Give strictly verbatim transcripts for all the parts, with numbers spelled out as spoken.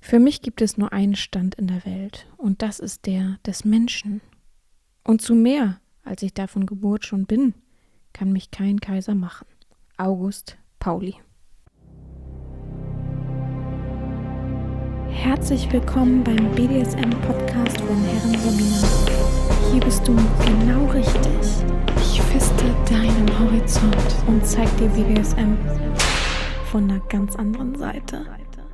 Für mich gibt es nur einen Stand in der Welt und das ist der des Menschen. Und zu mehr, als ich da von Geburt schon bin, kann mich kein Kaiser machen. August Pauli. Herzlich willkommen beim B D S M-Podcast von Herren Sabina. Hier bist du genau richtig. Ich feste deinen Horizont und zeig dir B D S M von einer ganz anderen Seite.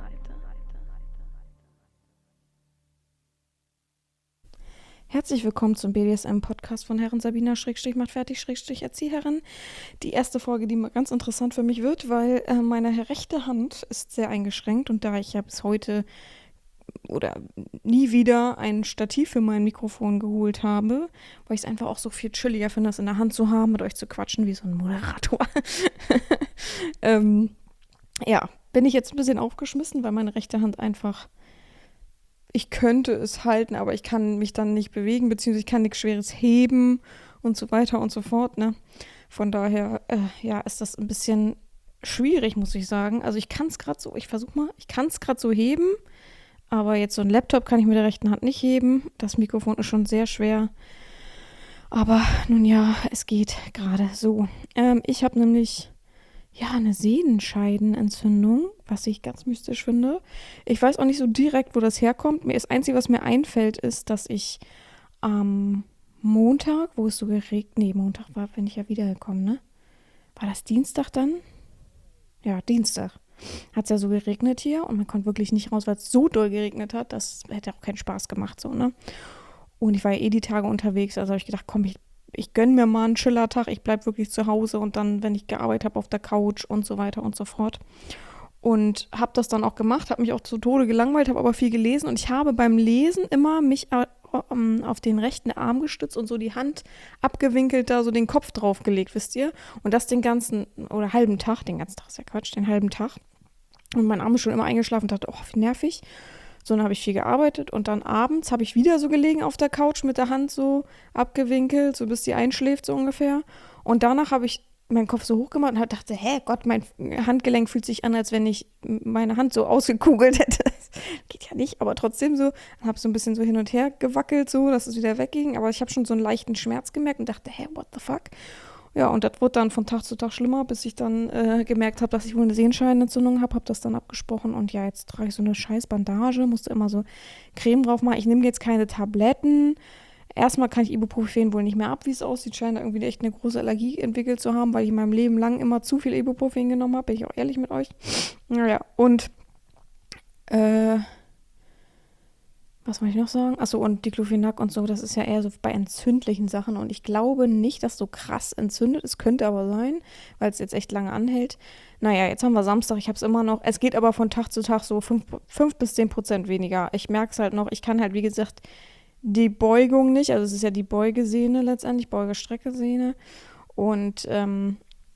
Herzlich willkommen zum B D S M-Podcast von Herren Sabina, Schrägstrich macht fertig, Schrägstrich Erzieherin. Die erste Folge, die mal ganz interessant für mich wird, weil äh, meine rechte Hand ist sehr eingeschränkt und da ich ja bis heute oder nie wieder ein Stativ für mein Mikrofon geholt habe, weil ich es einfach auch so viel chilliger finde, das in der Hand zu haben, mit euch zu quatschen wie so ein Moderator. ähm, ja, bin ich jetzt ein bisschen aufgeschmissen, weil meine rechte Hand einfach... Ich könnte es halten, aber ich kann mich dann nicht bewegen, beziehungsweise ich kann nichts Schweres heben und so weiter und so fort, ne? Von daher, äh, ja, ist das ein bisschen schwierig, muss ich sagen. Also ich kann es gerade so, ich versuche mal, ich kann es gerade so heben, aber jetzt so ein Laptop kann ich mit der rechten Hand nicht heben. Das Mikrofon ist schon sehr schwer. Aber nun ja, es geht gerade so. Ähm, ich habe nämlich... Ja, eine Sehnenscheidenentzündung, was ich ganz mystisch finde. Ich weiß auch nicht so direkt, wo das herkommt. Mir das Einzige, was mir einfällt, ist, dass ich am Montag, wo es so geregnet, nee, Montag war, bin ich ja wiedergekommen, ne? War das Dienstag dann? Ja, Dienstag. Hat es ja so geregnet hier und man konnte wirklich nicht raus, weil es so doll geregnet hat, das hätte auch keinen Spaß gemacht, so, ne? Und ich war ja eh die Tage unterwegs, also habe ich gedacht, komm, ich Ich gönne mir mal einen Chillertag, ich bleibe wirklich zu Hause und dann, wenn ich gearbeitet habe, auf der Couch und so weiter und so fort. Und habe das dann auch gemacht, habe mich auch zu Tode gelangweilt, habe aber viel gelesen und ich habe beim Lesen immer mich äh, um, auf den rechten Arm gestützt und so die Hand abgewinkelt, da so den Kopf draufgelegt, wisst ihr? Und das den ganzen, oder halben Tag, den ganzen Tag ist ja Quatsch, den halben Tag. Und mein Arm ist schon immer eingeschlafen und dachte, oh, wie nervig. So, dann habe ich viel gearbeitet und dann abends habe ich wieder so gelegen auf der Couch mit der Hand so abgewinkelt, so bis die einschläft so ungefähr. Und danach habe ich meinen Kopf so hoch gemacht und dachte, hä, Gott, mein Handgelenk fühlt sich an, als wenn ich meine Hand so ausgekugelt hätte. Das geht ja nicht, aber trotzdem so. Dann habe so ein bisschen so hin und her gewackelt, so, dass es wieder wegging. Aber ich habe schon so einen leichten Schmerz gemerkt und dachte, hä, what the fuck? Ja, und das wurde dann von Tag zu Tag schlimmer, bis ich dann äh, gemerkt habe, dass ich wohl eine Sehenscheidenentzündung habe, habe das dann abgesprochen und ja, jetzt trage ich so eine scheiß Bandage, musste immer so Creme drauf machen. Ich nehme jetzt keine Tabletten. Erstmal kann ich Ibuprofen wohl nicht mehr ab, wie es aussieht. Scheint irgendwie echt eine große Allergie entwickelt zu haben, weil ich in meinem Leben lang immer zu viel Ibuprofen genommen habe, bin ich auch ehrlich mit euch. Naja, und äh... was wollte ich noch sagen? Achso, und Diclofenac und so, das ist ja eher so bei entzündlichen Sachen. Und ich glaube nicht, dass so krass entzündet. Es könnte aber sein, weil es jetzt echt lange anhält. Naja, jetzt haben wir Samstag, ich habe es immer noch. Es geht aber von Tag zu Tag so fünf bis zehn Prozent weniger. Ich merke es halt noch. Ich kann halt, wie gesagt, die Beugung nicht. Also es ist ja die Beugesehne letztendlich, Beugestreckesehne. Und, ähm,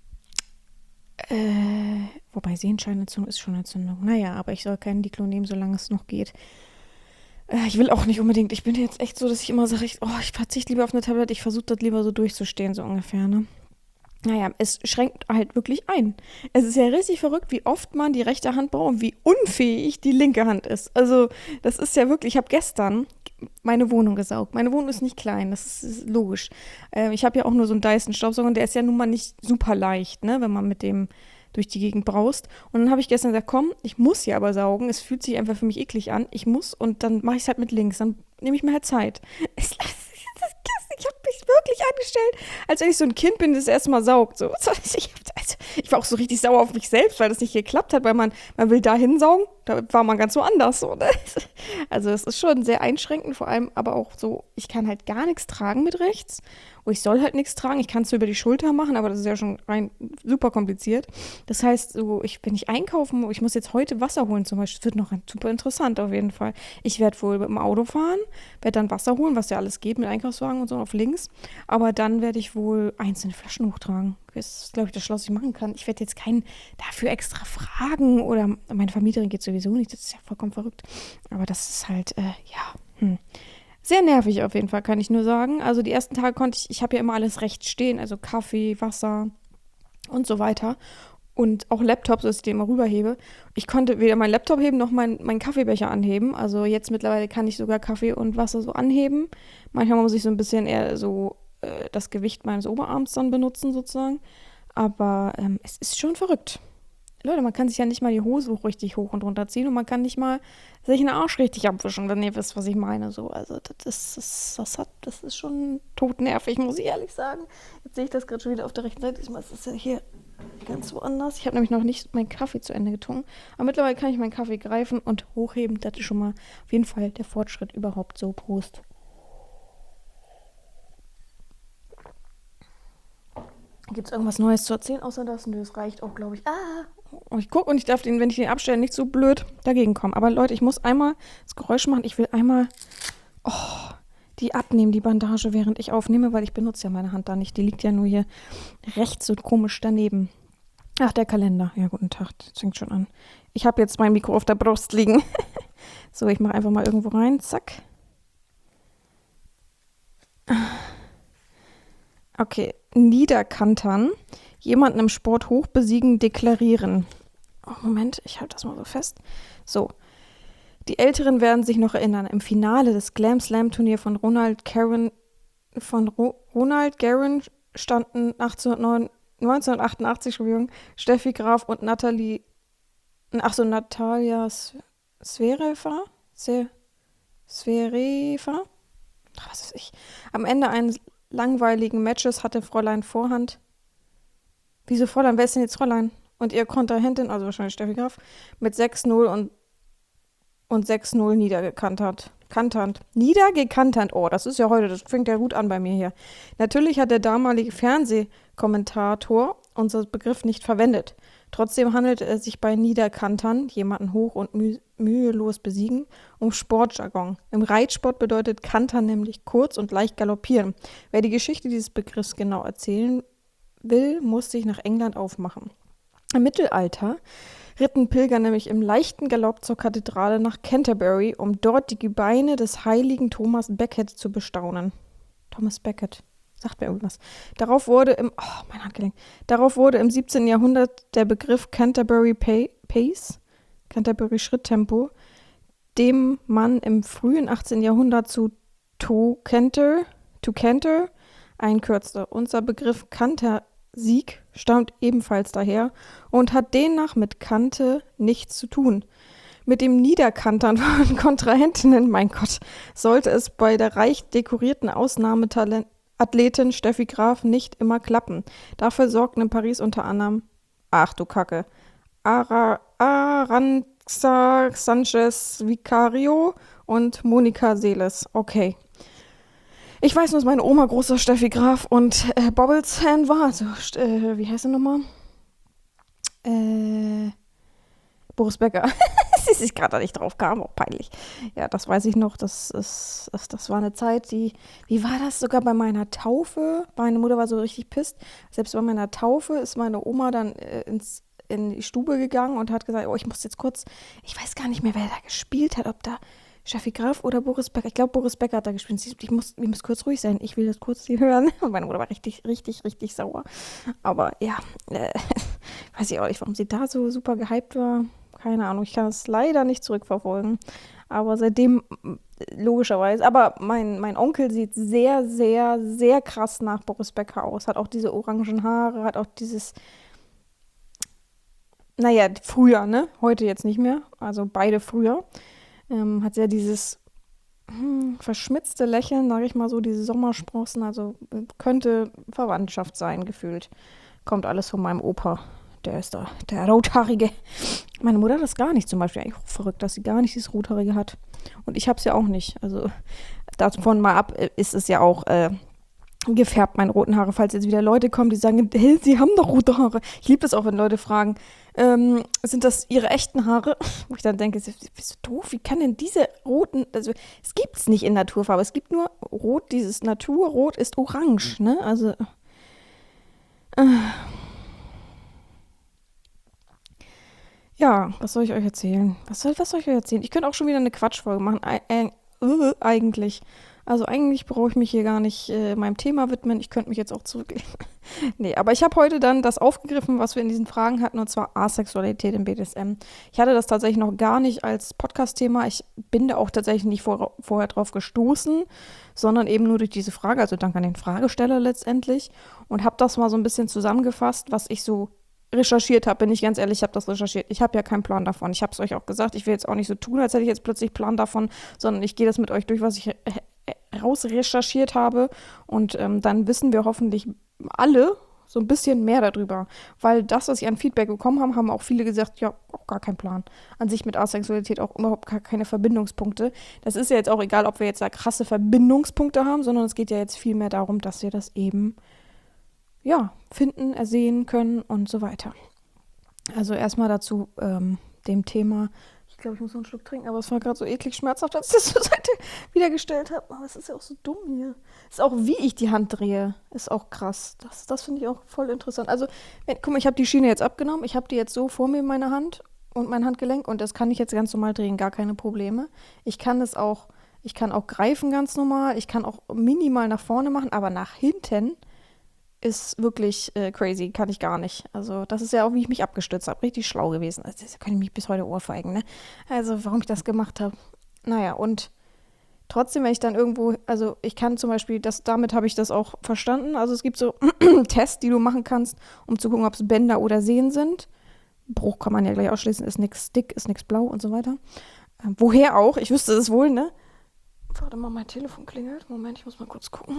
äh, wobei Sehenscheidenentzündung ist schon Entzündung. Naja, aber ich soll keinen Diclo nehmen, solange es noch geht. Ich will auch nicht unbedingt, ich bin jetzt echt so, dass ich immer sage, ich, oh, ich verzichte lieber auf eine Tablette, ich versuche das lieber so durchzustehen, so ungefähr, ne? Naja, es schränkt halt wirklich ein. Es ist ja richtig verrückt, wie oft man die rechte Hand braucht und wie unfähig die linke Hand ist. Also, das ist ja wirklich, ich habe gestern meine Wohnung gesaugt. Meine Wohnung ist nicht klein, das ist, ist logisch. Äh, ich habe ja auch nur so einen Dyson-Staubsauger und der ist ja nun mal nicht super leicht, ne, wenn man mit dem durch die Gegend braust. Und dann habe ich gestern gesagt, komm, ich muss hier aber saugen. Es fühlt sich einfach für mich eklig an. Ich muss und dann mache ich es halt mit links. Dann nehme ich mir halt Zeit. Es, ich habe mich wirklich angestellt, als wenn ich so ein Kind bin, das das erste Mal saugt. So. Ich, also, ich war auch so richtig sauer auf mich selbst, weil das nicht geklappt hat, weil man, man will da hinsaugen, da war man ganz woanders. So, ne? Also es ist schon sehr einschränkend, vor allem aber auch so, ich kann halt gar nichts tragen mit rechts. Und ich soll halt nichts tragen. Ich kann es so über die Schulter machen, aber das ist ja schon rein super kompliziert. Das heißt, so, ich, wenn ich einkaufen, ich muss jetzt heute Wasser holen zum Beispiel, das wird noch super interessant auf jeden Fall. Ich werde wohl mit dem Auto fahren, werde dann Wasser holen, was ja alles geht mit Einkaufswagen und so auf links. Aber dann werde ich wohl einzelne Flaschen hochtragen. Das ist, glaube ich, das Schloss, was ich machen kann. Ich werde jetzt keinen dafür extra fragen oder meine Vermieterin geht sowieso nicht. Das ist ja vollkommen verrückt. Aber das ist halt, äh, ja, hm. Sehr nervig auf jeden Fall, kann ich nur sagen. Also die ersten Tage konnte ich, ich habe ja immer alles recht stehen, also Kaffee, Wasser und so weiter. und auch Laptop, so dass ich den immer rüberhebe. Ich konnte weder meinen Laptop heben noch meinen mein Kaffeebecher anheben. Also jetzt mittlerweile kann ich sogar Kaffee und Wasser so anheben. Manchmal muss ich so ein bisschen eher so äh, das Gewicht meines Oberarms dann benutzen sozusagen. Aber ähm, es ist schon verrückt. Leute, man kann sich ja nicht mal die Hose hoch, richtig hoch und runter ziehen und man kann nicht mal sich den Arsch richtig abwischen, wenn ihr wisst, was ich meine. So, also das ist, das, das hat, das ist schon totnervig, muss ich ehrlich sagen. Jetzt sehe ich das gerade schon wieder auf der rechten Seite. Diesmal ist es ja hier ganz woanders. Ich habe nämlich noch nicht meinen Kaffee zu Ende getrunken. Aber mittlerweile kann ich meinen Kaffee greifen und hochheben. Das ist schon mal auf jeden Fall der Fortschritt überhaupt. So, Prost. Gibt es irgendwas Neues zu erzählen, außer das? Nö, es reicht auch, glaube ich. Ah! Und ich gucke und ich darf den, wenn ich den abstelle, nicht so blöd dagegen kommen. Aber Leute, ich muss einmal das Geräusch machen. Ich will einmal oh, die abnehmen, die Bandage, während ich aufnehme, weil ich benutze ja meine Hand da nicht. Die liegt ja nur hier rechts so komisch daneben. Ach, der Kalender. Ja, guten Tag. Das fängt schon an. Ich habe jetzt mein Mikro auf der Brust liegen. So, ich mache einfach mal irgendwo rein. Zack. Okay. Niederkantern. Jemanden im Sport hoch besiegen, deklarieren. Oh, Moment, ich halte das mal so fest. So. Die Älteren werden sich noch erinnern. Im Finale des Glam Slam Turnier von Ronald Garren von Ro- Ronald Garren standen neunzehnhundertachtundachtzig Steffi Graf und Natalie, ach so, Natalia Zverev, Zverev, ach, was weiß ich. Am Ende eines langweiligen Matches hatte Fräulein Vorhand, wieso Fräulein, wer ist denn jetzt Fräulein? Und ihr Kontrahentin, also wahrscheinlich Steffi Graf, mit sechs null und, und sechs null niedergekantert. Kanternd. Niedergekanternd. Oh, das ist ja heute, das fängt ja gut an bei mir hier. Natürlich hat der damalige Fernsehkommentator unseren Begriff nicht verwendet. Trotzdem handelte es sich bei Niederkantern, jemanden hoch und müh mühelos besiegen, um Sportjargon. Im Reitsport bedeutet Kantern nämlich kurz und leicht galoppieren. Wer die Geschichte dieses Begriffs genau erzählen will, muss sich nach England aufmachen. Im Mittelalter ritten Pilger nämlich im leichten Galopp zur Kathedrale nach Canterbury, um dort die Gebeine des heiligen Thomas Becket zu bestaunen. Thomas Becket, sagt mir irgendwas. Darauf wurde im, oh, mein Handgelenk, darauf wurde im siebzehnten Jahrhundert der Begriff Canterbury Pace, Canterbury Schritttempo, dem man im frühen achtzehnten Jahrhundert zu To Canter, to Canter einkürzte. Unser Begriff Kanter Sieg stammt ebenfalls daher und hat demnach mit Kante nichts zu tun. Mit dem Niederkantern von Kontrahentinnen, mein Gott, sollte es bei der reich dekorierten Ausnahmeathletin Steffi Graf nicht immer klappen. Dafür sorgten in Paris unter anderem, ach du Kacke, Ara, Aranxa Sanchez Vicario und Monika Seles. Okay. Ich weiß nur, dass meine Oma großer Steffi Graf und äh, Bobbles-Fan war. Also, äh, wie heißt sie nochmal? Äh, Boris Becker. Sie sich gerade nicht drauf kam, auch peinlich. Ja, das weiß ich noch. Das, ist, das, das war eine Zeit, die, wie war das sogar bei meiner Taufe? Meine Mutter war so richtig pisst. Selbst bei meiner Taufe ist meine Oma dann äh, ins, in die Stube gegangen und hat gesagt, oh, ich muss jetzt kurz, ich weiß gar nicht mehr, wer da gespielt hat, ob da Steffi Graf oder Boris Becker. Ich glaube, Boris Becker hat da gespielt. Ich muss, ich muss kurz ruhig sein. Ich will das kurz hier hören. Und meine Mutter war richtig, richtig, richtig sauer. Aber ja, äh, weiß ich auch nicht, warum sie da so super gehypt war. Keine Ahnung. Ich kann es leider nicht zurückverfolgen. Aber seitdem, logischerweise. Aber mein, mein Onkel sieht sehr, sehr, sehr krass nach Boris Becker aus. Hat auch diese orangen Haare, hat auch dieses, naja, früher, ne? Heute jetzt nicht mehr. Also beide früher. Ähm, hat ja dieses hm, verschmitzte Lächeln, sage ich mal so, diese Sommersprossen, also äh, könnte Verwandtschaft sein, gefühlt. Kommt alles von meinem Opa, der ist da, der Rothaarige. Meine Mutter hat das gar nicht zum Beispiel, eigentlich auch verrückt, dass sie gar nicht dieses Rothaarige hat. Und ich habe es ja auch nicht, also davon mal ab äh, ist es ja auch äh, gefärbt, meine roten Haare, falls jetzt wieder Leute kommen, die sagen, hey, sie haben doch rote Haare. Ich liebe das auch, wenn Leute fragen, ähm, sind das ihre echten Haare? Wo ich dann denke, bist du doof? Wie kann denn diese roten, also es gibt es nicht in Naturfarbe, es gibt nur Rot, dieses Naturrot ist orange, ne? Also äh, ja, was soll ich euch erzählen? Was soll, was soll ich euch erzählen? Ich könnte auch schon wieder eine Quatschfolge machen, äh, äh, eigentlich. Also eigentlich brauche ich mich hier gar nicht äh, meinem Thema widmen. Ich könnte mich jetzt auch zurücklehnen. Nee, aber ich habe heute dann das aufgegriffen, was wir in diesen Fragen hatten, und zwar Asexualität im B D S M. Ich hatte das tatsächlich noch gar nicht als Podcast-Thema. Ich bin da auch tatsächlich nicht vor, vorher drauf gestoßen, sondern eben nur durch diese Frage, also dank an den Fragesteller letztendlich. Und habe das mal so ein bisschen zusammengefasst, was ich so recherchiert habe. Bin ich ganz ehrlich, ich habe das recherchiert. Ich habe ja keinen Plan davon. Ich habe es euch auch gesagt. Ich will jetzt auch nicht so tun, als hätte ich jetzt plötzlich Plan davon, sondern ich gehe das mit euch durch, was ich rausrecherchiert habe. Und ähm, dann wissen wir hoffentlich alle so ein bisschen mehr darüber. Weil das, was ich an Feedback bekommen habe, haben auch viele gesagt, ja, auch gar keinen Plan. An sich mit Asexualität auch überhaupt gar keine Verbindungspunkte. Das ist ja jetzt auch egal, ob wir jetzt da krasse Verbindungspunkte haben, sondern es geht ja jetzt vielmehr darum, dass wir das eben ja, finden, ersehen können und so weiter. Also erstmal dazu ähm, dem Thema. Ich glaube, ich muss noch einen Schluck trinken, aber es war gerade so eklig schmerzhaft, als ich das zur Seite wieder gestellt habe. Aber es ist ja auch so dumm hier. Ist auch, wie ich die Hand drehe, ist auch krass. Das, das finde ich auch voll interessant. Also, wenn, guck mal, ich habe die Schiene jetzt abgenommen. Ich habe die jetzt so vor mir in meiner Hand und mein Handgelenk und das kann ich jetzt ganz normal drehen, gar keine Probleme. Ich kann es auch, ich kann auch greifen ganz normal. Ich kann auch minimal nach vorne machen, aber nach hinten ist wirklich äh, crazy, kann ich gar nicht. Also das ist ja auch, wie ich mich abgestützt habe, richtig schlau gewesen. Also, das kann ich mich bis heute ohrfeigen, ne? Also warum ich das gemacht habe. Naja, und trotzdem, wenn ich dann irgendwo, also ich kann zum Beispiel, das, damit habe ich das auch verstanden. Also es gibt so Tests, die du machen kannst, um zu gucken, ob es Bänder oder Sehnen sind. Bruch kann man ja gleich ausschließen, ist nichts dick, ist nichts blau und so weiter. Ähm, woher auch? Ich wüsste es wohl, ne? Warte mal, mein Telefon klingelt. Moment, ich muss mal kurz gucken.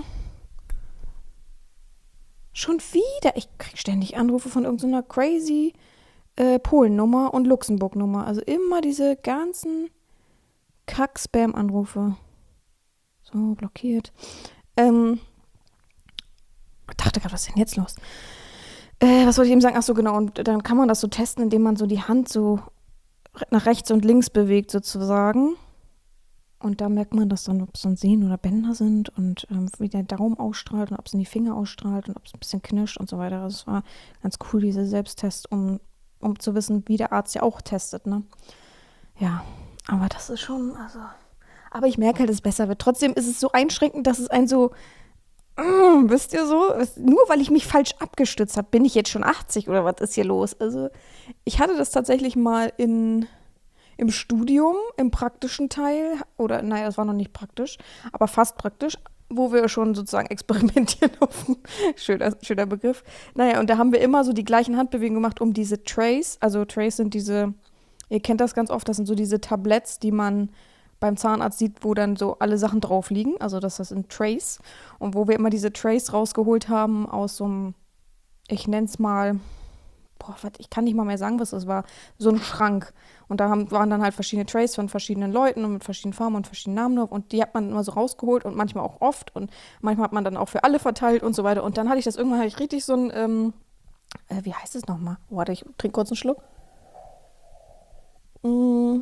Schon wieder. Ich krieg ständig Anrufe von irgendeiner crazy äh, Polen-Nummer und Luxemburg-Nummer. Also immer diese ganzen Kack-Spam-Anrufe. So, blockiert. Ähm, ich dachte gerade, was ist denn jetzt los? Äh, was wollte ich eben sagen? Ach so, genau. Und dann kann man das so testen, indem man so die Hand so nach rechts und links bewegt sozusagen. Und da merkt man das dann, ob es dann Sehnen oder Bänder sind und ähm, wie der Daumen ausstrahlt und ob es in die Finger ausstrahlt und ob es ein bisschen knirscht und so weiter. Also es war ganz cool, diese Selbsttests, um, um zu wissen, wie der Arzt ja auch testet, ne? Ja, aber das ist schon, also... Aber ich merke halt, dass es besser wird. Trotzdem ist es so einschränkend, dass es einen so... Mm, wisst ihr so? Nur weil ich mich falsch abgestützt habe, bin ich jetzt schon achtzig oder was ist hier los? Also ich hatte das tatsächlich mal in... Im Studium, im praktischen Teil, oder naja, es war noch nicht praktisch, aber fast praktisch, wo wir schon sozusagen experimentieren durften. Schöner, schöner Begriff. Naja, und da haben wir immer so die gleichen Handbewegungen gemacht, um diese Trays, also Trays sind diese, ihr kennt das ganz oft, das sind so diese Tabletts, die man beim Zahnarzt sieht, wo dann so alle Sachen drauf liegen, also das sind Trays. Und wo wir immer diese Trays rausgeholt haben aus so einem, ich nenne es mal, boah, ich kann nicht mal mehr sagen, was das war, so ein Schrank. Und da haben, waren dann halt verschiedene Trays von verschiedenen Leuten und mit verschiedenen Farben und verschiedenen Namen drauf. Und die hat man immer so rausgeholt und manchmal auch oft. Und manchmal hat man dann auch für alle verteilt und so weiter. Und dann hatte ich das irgendwann hatte ich richtig so ein, ähm, äh, wie heißt es nochmal? Warte, ich trinke kurz einen Schluck. Mm.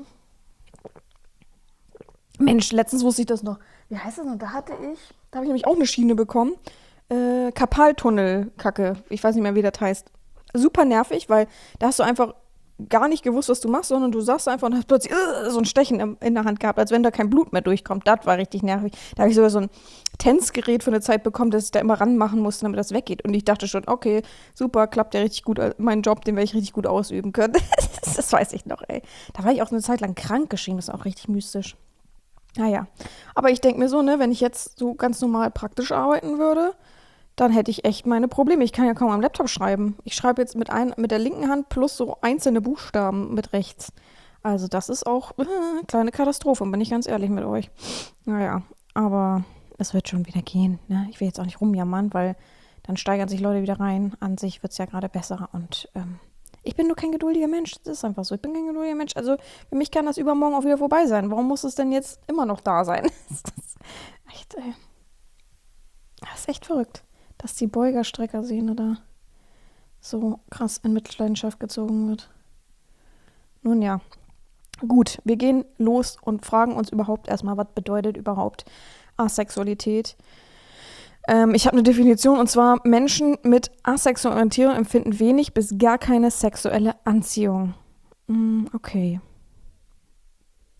Mensch, letztens wusste ich das noch. Wie heißt das noch? Da hatte ich, da habe ich nämlich auch eine Schiene bekommen. Äh, Karpaltunnel-Kacke. Ich weiß nicht mehr, wie das heißt. Super nervig, weil da hast du einfach gar nicht gewusst, was du machst, sondern du sagst einfach und hast plötzlich uh, so ein Stechen in der Hand gehabt, als wenn da kein Blut mehr durchkommt. Das war richtig nervig. Da habe ich sogar so ein Tänzgerät für eine Zeit bekommen, dass ich da immer ranmachen musste, damit das weggeht. Und ich dachte schon, okay, super, klappt ja richtig gut. Mein Job, den werde ich richtig gut ausüben können. Das weiß ich noch, ey. Da war ich auch eine Zeit lang krank geschrieben, das ist auch richtig mystisch. Naja, aber ich denke mir so, ne, wenn ich jetzt so ganz normal praktisch arbeiten würde, dann hätte ich echt meine Probleme. Ich kann ja kaum am Laptop schreiben. Ich schreibe jetzt mit, ein, mit der linken Hand plus so einzelne Buchstaben mit rechts. Also das ist auch äh, eine kleine Katastrophe, bin ich ganz ehrlich mit euch. Naja, aber es wird schon wieder gehen. Ne? Ich will jetzt auch nicht rumjammern, weil dann steigern sich Leute wieder rein. An sich wird es ja gerade besser und ähm, ich bin nur kein geduldiger Mensch. Das ist einfach so. Ich bin kein geduldiger Mensch. Also für mich kann das übermorgen auch wieder vorbei sein. Warum muss es denn jetzt immer noch da sein? Das ist echt, ey. Das ist echt verrückt, dass die Beugerstreckersehne da so krass in Mitleidenschaft gezogen wird. Nun ja, gut, wir gehen los und fragen uns überhaupt erstmal, was bedeutet überhaupt Asexualität? Ähm, ich habe eine Definition und zwar, Menschen mit asexueller Orientierung empfinden wenig bis gar keine sexuelle Anziehung. Mm, okay.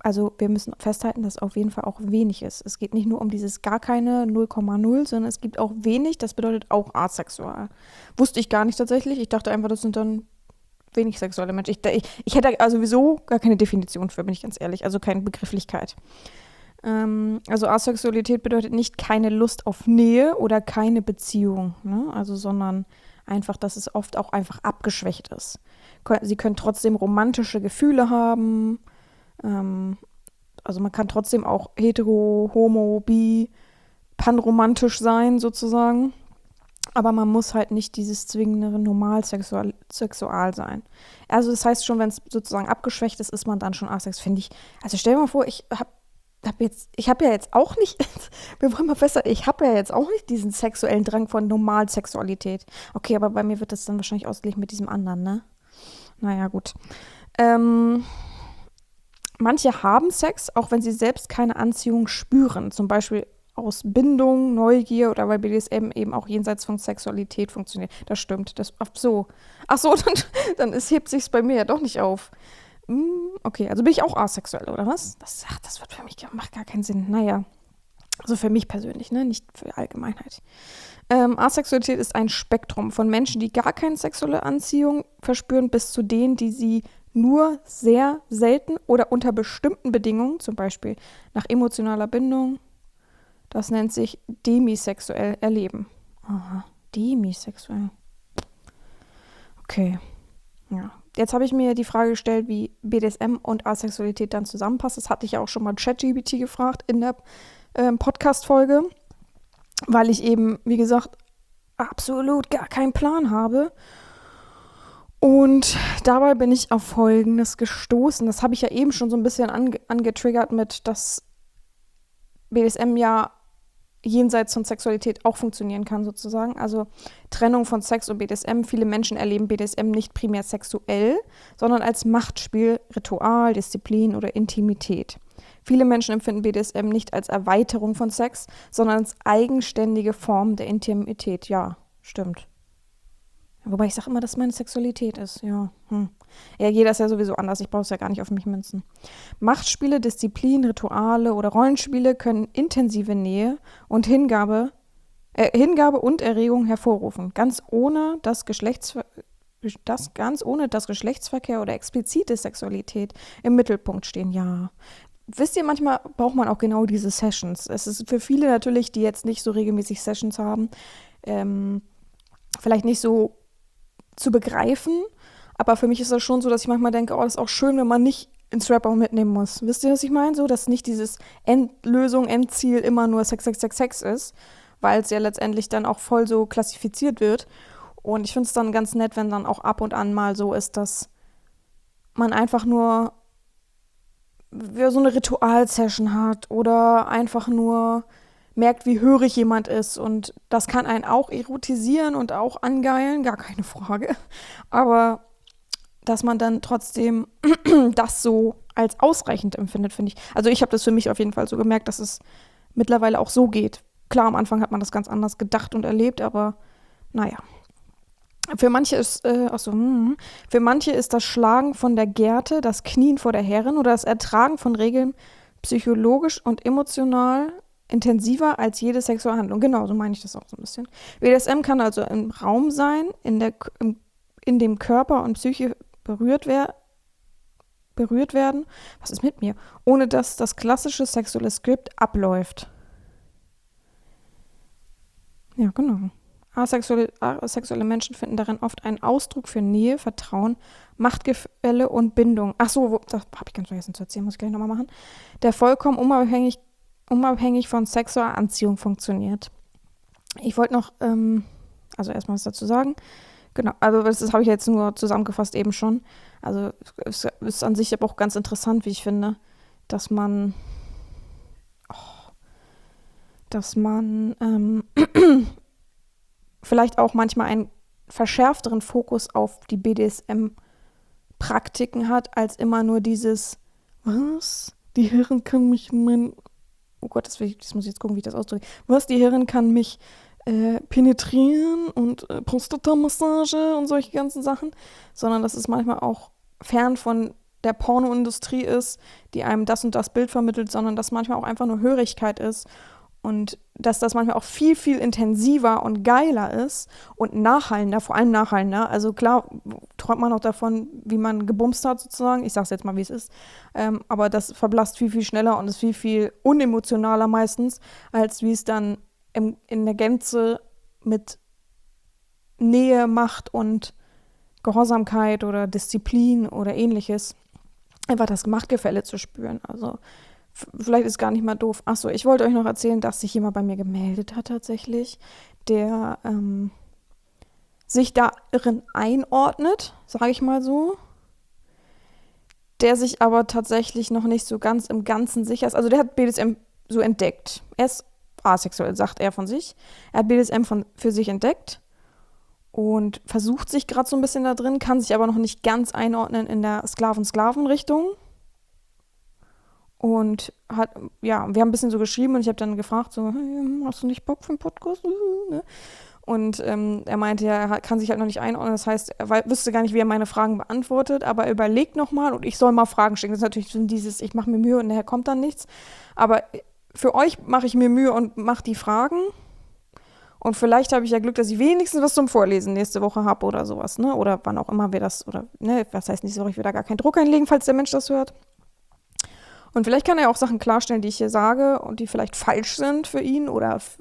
also wir müssen festhalten, dass auf jeden Fall auch wenig ist. Es geht nicht nur um dieses gar keine null Komma null, sondern es gibt auch wenig, das bedeutet auch asexual. Wusste ich gar nicht tatsächlich. Ich dachte einfach, das sind dann wenig sexuelle Menschen. Ich, ich, ich hätte also sowieso gar keine Definition für, bin ich ganz ehrlich, also keine Begrifflichkeit. Ähm, also Asexualität bedeutet nicht keine Lust auf Nähe oder keine Beziehung, ne? Also sondern einfach, dass es oft auch einfach abgeschwächt ist. Sie können trotzdem romantische Gefühle haben, ähm, also man kann trotzdem auch hetero, homo, bi, panromantisch sein sozusagen. Aber man muss halt nicht dieses zwingende Normalsexual sexual sein. Also das heißt schon, wenn es sozusagen abgeschwächt ist, ist man dann schon asex, finde ich. Also stell dir mal vor, ich habe hab jetzt, ich habe ja jetzt auch nicht, wir wollen mal festhalten, ich habe ja jetzt auch nicht diesen sexuellen Drang von Normalsexualität. Okay, aber bei mir wird das dann wahrscheinlich ausgeglichen mit diesem anderen, ne? Naja, gut. Ähm, manche haben Sex, auch wenn sie selbst keine Anziehung spüren. Zum Beispiel aus Bindung, Neugier oder weil B D S M eben auch jenseits von Sexualität funktioniert. Das stimmt. Das, ach so. Ach so, dann, dann ist, hebt sich's bei mir ja doch nicht auf. Okay, also bin ich auch asexuell, oder was? Das, ach, das wird für mich, macht gar keinen Sinn. Naja, also für mich persönlich, ne? Nicht für die Allgemeinheit. Ähm, Asexualität ist ein Spektrum von Menschen, die gar keine sexuelle Anziehung verspüren, bis zu denen, die sie nur sehr selten oder unter bestimmten Bedingungen, zum Beispiel nach emotionaler Bindung, das nennt sich demisexuell erleben. Aha, demisexuell. Okay, ja. Jetzt habe ich mir die Frage gestellt, wie B D S M und Asexualität dann zusammenpasst. Das hatte ich ja auch schon mal ChatGPT gefragt in der ähm, Podcast-Folge, weil ich eben, wie gesagt, absolut gar keinen Plan habe. Und dabei bin ich auf Folgendes gestoßen. Das habe ich ja eben schon so ein bisschen ange- angetriggert mit, dass B D S M ja jenseits von Sexualität auch funktionieren kann sozusagen. Also Trennung von Sex und B D S M. Viele Menschen erleben B D S M nicht primär sexuell, sondern als Machtspiel, Ritual, Disziplin oder Intimität. Viele Menschen empfinden B D S M nicht als Erweiterung von Sex, sondern als eigenständige Form der Intimität. Ja, stimmt. Wobei ich sage immer, dass meine Sexualität ist. Ja, hm. Ja, jeder ist ja sowieso anders. Ich brauche es ja gar nicht auf mich münzen. Machtspiele, Disziplin, Rituale oder Rollenspiele können intensive Nähe und Hingabe, äh, Hingabe und Erregung hervorrufen. Ganz ohne das Geschlechtsver das ganz ohne das Geschlechtsverkehr oder explizite Sexualität im Mittelpunkt stehen. Ja. Wisst ihr, manchmal braucht man auch genau diese Sessions. Es ist für viele natürlich, die jetzt nicht so regelmäßig Sessions haben, ähm, vielleicht nicht so zu begreifen, aber für mich ist das schon so, dass ich manchmal denke, oh, das ist auch schön, wenn man nicht ins Strap-on mitnehmen muss. Wisst ihr, was ich meine? So, dass nicht dieses Endlösung, Endziel immer nur Sex, Sex, Sex, Sex ist, weil es ja letztendlich dann auch voll so klassifiziert wird. Und ich finde es dann ganz nett, wenn dann auch ab und an mal so ist, dass man einfach nur so eine Ritualsession hat oder einfach nur merkt, wie hörig jemand ist. Und das kann einen auch erotisieren und auch angeilen, gar keine Frage. Aber dass man dann trotzdem das so als ausreichend empfindet, finde ich. Also ich habe das für mich auf jeden Fall so gemerkt, dass es mittlerweile auch so geht. Klar, am Anfang hat man das ganz anders gedacht und erlebt, aber naja. Für manche ist, äh, achso, hm, für manche ist das Schlagen von der Gerte, das Knien vor der Herrin oder das Ertragen von Regeln psychologisch und emotional intensiver als jede Sexualhandlung. Genau, so meine ich das auch so ein bisschen. B D S M kann also im Raum sein, in, der, im, in dem Körper und Psyche berührt, wer, berührt werden. Was ist mit mir? Ohne dass das klassische sexuelle Skript abläuft. Ja, genau. Asexuelle, asexuelle Menschen finden darin oft einen Ausdruck für Nähe, Vertrauen, Machtgefälle und Bindung. Ach so, wo, das habe ich ganz vergessen zu erzählen, muss ich gleich nochmal machen. Der vollkommen unabhängig, unabhängig von sexueller Anziehung funktioniert. Ich wollte noch, ähm, also erstmal was dazu sagen. Genau, also das, das habe ich jetzt nur zusammengefasst eben schon. Also es ist an sich aber auch ganz interessant, wie ich finde, dass man, oh, dass man, ähm, vielleicht auch manchmal einen verschärfteren Fokus auf die B D S M-Praktiken hat, als immer nur dieses, was? Die Herrin kann mich, mein, oh Gott, das, will ich, das muss ich jetzt gucken, wie ich das ausdrücke. Was? Die Herrin kann mich äh, penetrieren und äh, Prostatamassage und solche ganzen Sachen, sondern das ist manchmal auch fern von der Pornoindustrie ist, die einem das und das Bild vermittelt, sondern dass manchmal auch einfach nur Hörigkeit ist und dass das manchmal auch viel, viel intensiver und geiler ist und nachhallender, vor allem nachhallender. Also klar träumt man auch davon, wie man gebumst hat sozusagen. Ich sag's jetzt mal, wie es ist. Ähm, aber das verblasst viel, viel schneller und ist viel, viel unemotionaler meistens, als wie es dann im, in der Gänze mit Nähe, Macht und Gehorsamkeit oder Disziplin oder ähnliches einfach das Machtgefälle zu spüren. Also f- vielleicht ist gar nicht mal doof. Achso, ich wollte euch noch erzählen, dass sich jemand bei mir gemeldet hat tatsächlich, der ähm, sich darin einordnet, sage ich mal so, der sich aber tatsächlich noch nicht so ganz im Ganzen sicher ist. Also der hat B D S M so entdeckt. Er ist asexuell, sagt er von sich. Er hat B D S M von, für sich entdeckt und versucht sich gerade so ein bisschen da drin, kann sich aber noch nicht ganz einordnen in der Sklaven-Sklaven-Richtung. Und hat, ja, wir haben ein bisschen so geschrieben und ich habe dann gefragt, so, hey, hast du nicht Bock für einen Podcast? Und ähm, er meinte, ja, er hat- kann sich halt noch nicht einordnen. Das heißt, er wei- wüsste gar nicht, wie er meine Fragen beantwortet, aber er überlegt nochmal und ich soll mal Fragen stellen. Das ist natürlich so dieses, ich mache mir Mühe und nachher kommt dann nichts. Aber für euch mache ich mir Mühe und mache die Fragen. Und vielleicht habe ich ja Glück, dass ich wenigstens was zum Vorlesen nächste Woche habe oder sowas, ne? Oder wann auch immer wir das, oder, ne, was heißt nächste Woche, ich will da gar keinen Druck einlegen, falls der Mensch das hört. Und vielleicht kann er auch Sachen klarstellen, die ich hier sage und die vielleicht falsch sind für ihn oder f-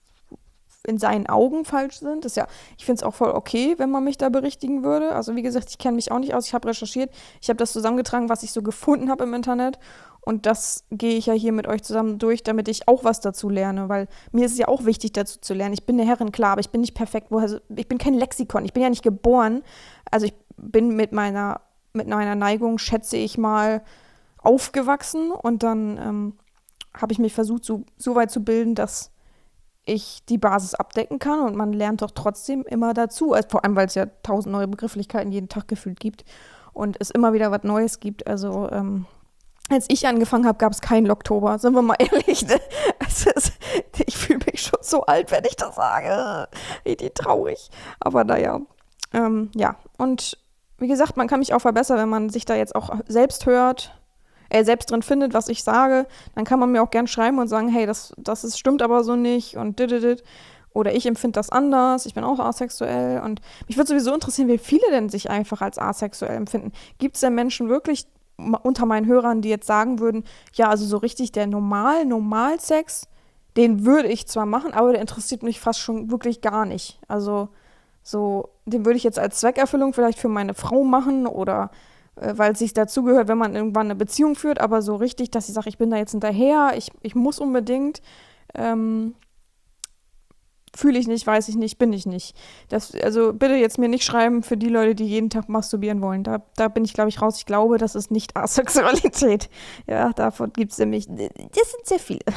in seinen Augen falsch sind. Das ist ja, ich finde es auch voll okay, wenn man mich da berichtigen würde. Also wie gesagt, ich kenne mich auch nicht aus, ich habe recherchiert, ich habe das zusammengetragen, was ich so gefunden habe im Internet. Und das gehe ich ja hier mit euch zusammen durch, damit ich auch was dazu lerne, weil mir ist es ja auch wichtig, dazu zu lernen. Ich bin eine Herrin, klar, aber ich bin nicht perfekt. Woher, ich bin kein Lexikon, ich bin ja nicht geboren. Also ich bin mit meiner, mit meiner Neigung, schätze ich mal, aufgewachsen und dann ähm, habe ich mich versucht, so, so weit zu bilden, dass ich die Basis abdecken kann und man lernt doch trotzdem immer dazu. Also vor allem, weil es ja tausend neue Begrifflichkeiten jeden Tag gefühlt gibt und es immer wieder was Neues gibt. Also ähm, als ich angefangen habe, gab es keinen Oktober, sind wir mal ehrlich. Ne? Es ist, ich fühle mich schon so alt, wenn ich das sage. Richtig traurig. Aber naja, ähm, ja. Und wie gesagt, man kann mich auch verbessern, wenn man sich da jetzt auch selbst hört, äh, selbst drin findet, was ich sage. Dann kann man mir auch gern schreiben und sagen, hey, das, das ist, stimmt aber so nicht und dididid. Oder ich empfinde das anders, ich bin auch asexuell. Und mich würde sowieso interessieren, wie viele denn sich einfach als asexuell empfinden. Gibt es denn Menschen wirklich ma- unter meinen Hörern, die jetzt sagen würden, ja, also so richtig der Normal, Normalsex, den würde ich zwar machen, aber der interessiert mich fast schon wirklich gar nicht. Also so, den würde ich jetzt als Zweckerfüllung vielleicht für meine Frau machen oder äh, weil es sich dazugehört, wenn man irgendwann eine Beziehung führt, aber so richtig, dass ich sage, ich bin da jetzt hinterher, ich, ich muss unbedingt, ähm, fühle ich nicht, weiß ich nicht, bin ich nicht. Das, also bitte jetzt mir nicht schreiben für die Leute, die jeden Tag masturbieren wollen. Da, da bin ich, glaube ich, raus. Ich glaube, das ist nicht Asexualität. Ja, davon gibt es nämlich, das sind sehr viele.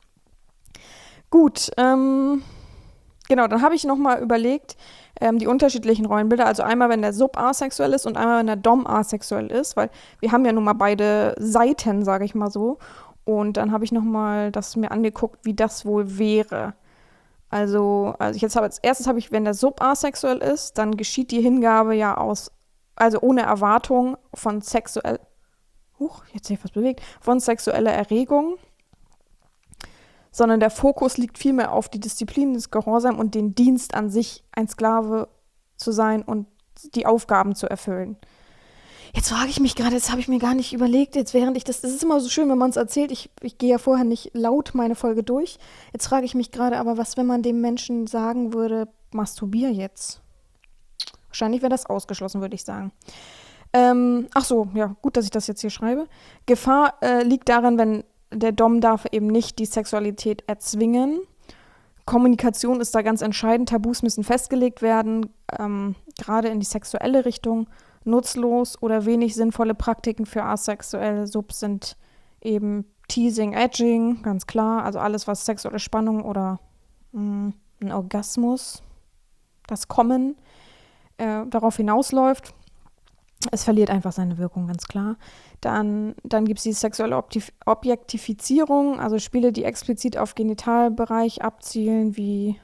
Gut, ähm, genau, dann habe ich nochmal überlegt, ähm, die unterschiedlichen Rollenbilder. Also einmal, wenn der Sub asexuell ist und einmal, wenn der Dom asexuell ist, weil wir haben ja nun mal beide Seiten, sage ich mal so. Und dann habe ich nochmal das mir angeguckt, wie das wohl wäre. Also, also ich jetzt habe als erstes habe ich, wenn der Sub asexuell ist, dann geschieht die Hingabe ja aus, also ohne Erwartung von sexuell, huch, jetzt habe ich was bewegt, von sexueller Erregung, sondern der Fokus liegt vielmehr auf die Disziplin des Gehorsams und den Dienst an sich, ein Sklave zu sein und die Aufgaben zu erfüllen. Jetzt frage ich mich gerade, jetzt habe ich mir gar nicht überlegt, jetzt während ich das, das ist immer so schön, wenn man es erzählt, ich, ich gehe ja vorher nicht laut meine Folge durch. Jetzt frage ich mich gerade, aber was, wenn man dem Menschen sagen würde, masturbier jetzt? Wahrscheinlich wäre das ausgeschlossen, würde ich sagen. Ähm, ach so, ja, gut, dass ich das jetzt hier schreibe. Gefahr äh, liegt darin, wenn der Dom darf eben nicht die Sexualität erzwingen. Kommunikation ist da ganz entscheidend. Tabus müssen festgelegt werden, ähm, gerade in die sexuelle Richtung. Nutzlos oder wenig sinnvolle Praktiken für asexuelle Subs sind eben Teasing, Edging, ganz klar. Also alles, was sexuelle Spannung oder mh, ein Orgasmus, das Kommen, äh, darauf hinausläuft. Es verliert einfach seine Wirkung, ganz klar. Dann, dann gibt es die sexuelle Objektif- Objektifizierung, also Spiele, die explizit auf Genitalbereich abzielen, wie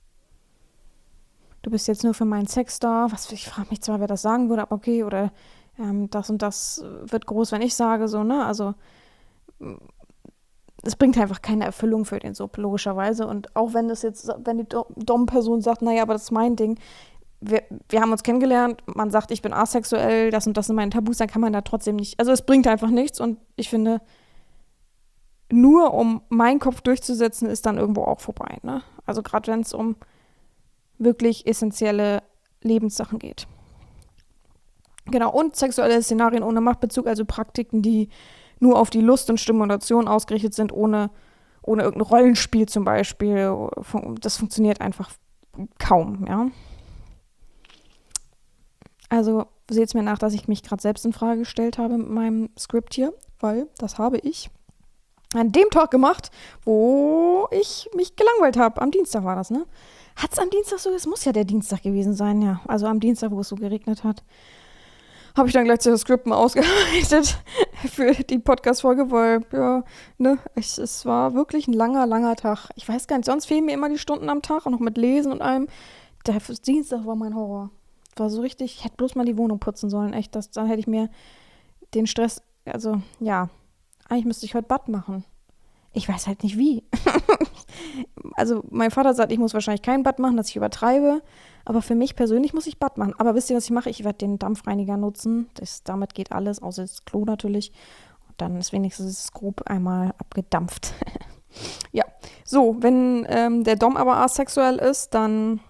du bist jetzt nur für meinen Sex da. Was, ich frage mich zwar, wer das sagen würde, aber okay. Oder ähm, das und das wird groß, wenn ich sage, so, ne? Also es bringt einfach keine Erfüllung für den Sub, logischerweise. Und auch wenn das jetzt, wenn die Dom-Person sagt, naja, aber das ist mein Ding, wir, wir haben uns kennengelernt, man sagt, ich bin asexuell, das und das sind meine Tabus, dann kann man da trotzdem nicht, also es bringt einfach nichts und ich finde, nur um meinen Kopf durchzusetzen, ist dann irgendwo auch vorbei, ne? Also gerade wenn es um wirklich essentielle Lebenssachen geht. Genau, und sexuelle Szenarien ohne Machtbezug, also Praktiken, die nur auf die Lust und Stimulation ausgerichtet sind, ohne, ohne irgendein Rollenspiel zum Beispiel. Das funktioniert einfach kaum, ja. Also seht es mir nach, dass ich mich gerade selbst in Frage gestellt habe mit meinem Skript hier, weil das habe ich an dem Tag gemacht, wo ich mich gelangweilt habe. Am Dienstag war das, ne? Hat es am Dienstag so? Es muss ja der Dienstag gewesen sein, ja. Also am Dienstag, wo es so geregnet hat. Habe ich dann gleich das Skript mal ausgearbeitet für die Podcast-Folge, weil, ja, ne, ich, es war wirklich ein langer, langer Tag. Ich weiß gar nicht, sonst fehlen mir immer die Stunden am Tag, auch noch mit Lesen und allem. Der Dienstag war mein Horror. War so richtig, ich hätte bloß mal die Wohnung putzen sollen, echt. Das, dann hätte ich mir den Stress, also, ja, eigentlich müsste ich heute Bad machen. Ich weiß halt nicht wie. Also mein Vater sagt, ich muss wahrscheinlich kein Bad machen, dass ich übertreibe. Aber für mich persönlich muss ich Bad machen. Aber wisst ihr, was ich mache? Ich werde den Dampfreiniger nutzen. Das, damit geht alles, außer das Klo natürlich. Und dann ist wenigstens das Grob einmal abgedampft. Ja, so, wenn ähm, der Dom aber asexuell ist, dann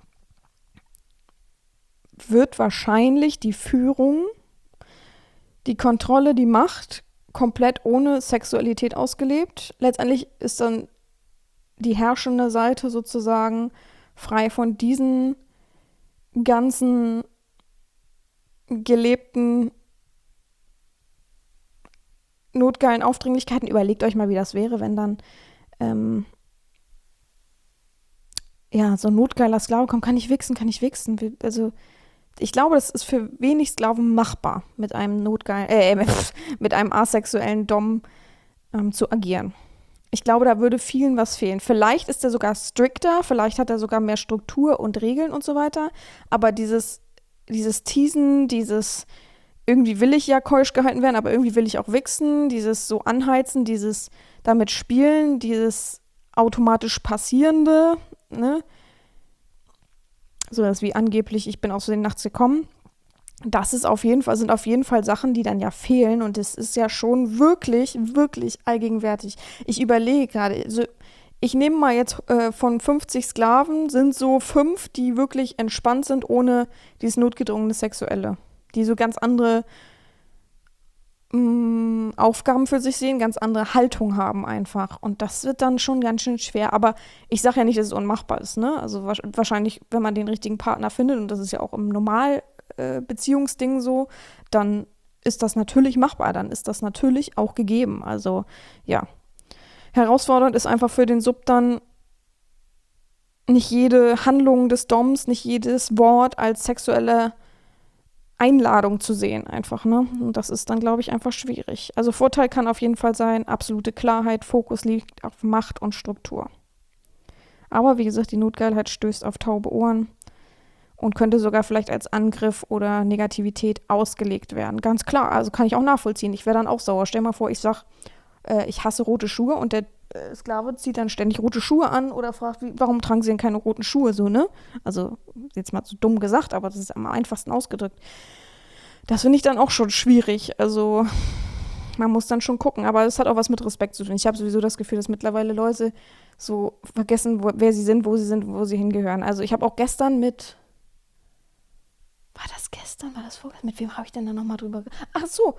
wird wahrscheinlich die Führung, die Kontrolle, die Macht komplett ohne Sexualität ausgelebt. Letztendlich ist dann die herrschende Seite sozusagen frei von diesen ganzen gelebten notgeilen Aufdringlichkeiten. Überlegt euch mal, wie das wäre, wenn dann ähm, ja, so ein notgeiler Sklave kommt, kann ich wichsen, kann ich wichsen. Also ich glaube, das ist für wenig Sklaven machbar, mit einem notgeilen, äh, mit einem asexuellen Dom ähm, zu agieren. Ich glaube, da würde vielen was fehlen. Vielleicht ist er sogar strikter, vielleicht hat er sogar mehr Struktur und Regeln und so weiter. Aber dieses, dieses Teasen, dieses irgendwie will ich ja keusch gehalten werden, aber irgendwie will ich auch wichsen, dieses so anheizen, dieses damit spielen, dieses automatisch passierende, ne? So das wie angeblich, ich bin aus den nachts gekommen. Das ist auf jeden Fall, sind auf jeden Fall Sachen, die dann ja fehlen und es ist ja schon wirklich, wirklich allgegenwärtig. Ich überlege gerade, also ich nehme mal jetzt äh, von fünfzig Sklaven, sind so fünf, die wirklich entspannt sind, ohne dieses notgedrungene Sexuelle. Die so ganz andere mh, Aufgaben für sich sehen, ganz andere Haltung haben einfach. Und das wird dann schon ganz schön schwer. Aber ich sage ja nicht, dass es unmachbar ist, ne? Also wahrscheinlich, wenn man den richtigen Partner findet, und das ist ja auch im Normal Beziehungsding so, dann ist das natürlich machbar, dann ist das natürlich auch gegeben. Also ja, herausfordernd ist einfach für den Sub dann nicht jede Handlung des Doms, nicht jedes Wort als sexuelle Einladung zu sehen einfach, ne? Und das ist dann, glaube ich, einfach schwierig. Also Vorteil kann auf jeden Fall sein, absolute Klarheit, Fokus liegt auf Macht und Struktur. Aber wie gesagt, die Notgeilheit stößt auf taube Ohren und könnte sogar vielleicht als Angriff oder Negativität ausgelegt werden. Ganz klar, also kann ich auch nachvollziehen. Ich wäre dann auch sauer. Stell mal vor, ich sag, äh, ich hasse rote Schuhe und der äh, Sklave zieht dann ständig rote Schuhe an oder fragt, wie, warum tragen sie denn keine roten Schuhe so, ne? Also jetzt mal so dumm gesagt, aber das ist am einfachsten ausgedrückt. Das finde ich dann auch schon schwierig. Also man muss dann schon gucken, aber es hat auch was mit Respekt zu tun. Ich habe sowieso das Gefühl, dass mittlerweile Leute so vergessen, wo, wer sie sind, wo sie sind, wo sie hingehören. Also ich habe auch gestern mit War das gestern? War das vorgestern? Mit wem habe ich denn da nochmal drüber ge- Ach so.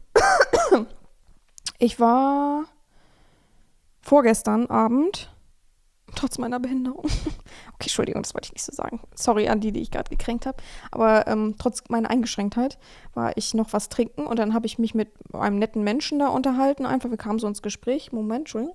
Ich war vorgestern Abend, trotz meiner Behinderung. Okay, Entschuldigung, das wollte ich nicht so sagen. Sorry an die, die ich gerade gekränkt habe. Aber ähm, trotz meiner Eingeschränktheit war ich noch was trinken und dann habe ich mich mit einem netten Menschen da unterhalten. Einfach, wir kamen so ins Gespräch. Moment, Entschuldigung.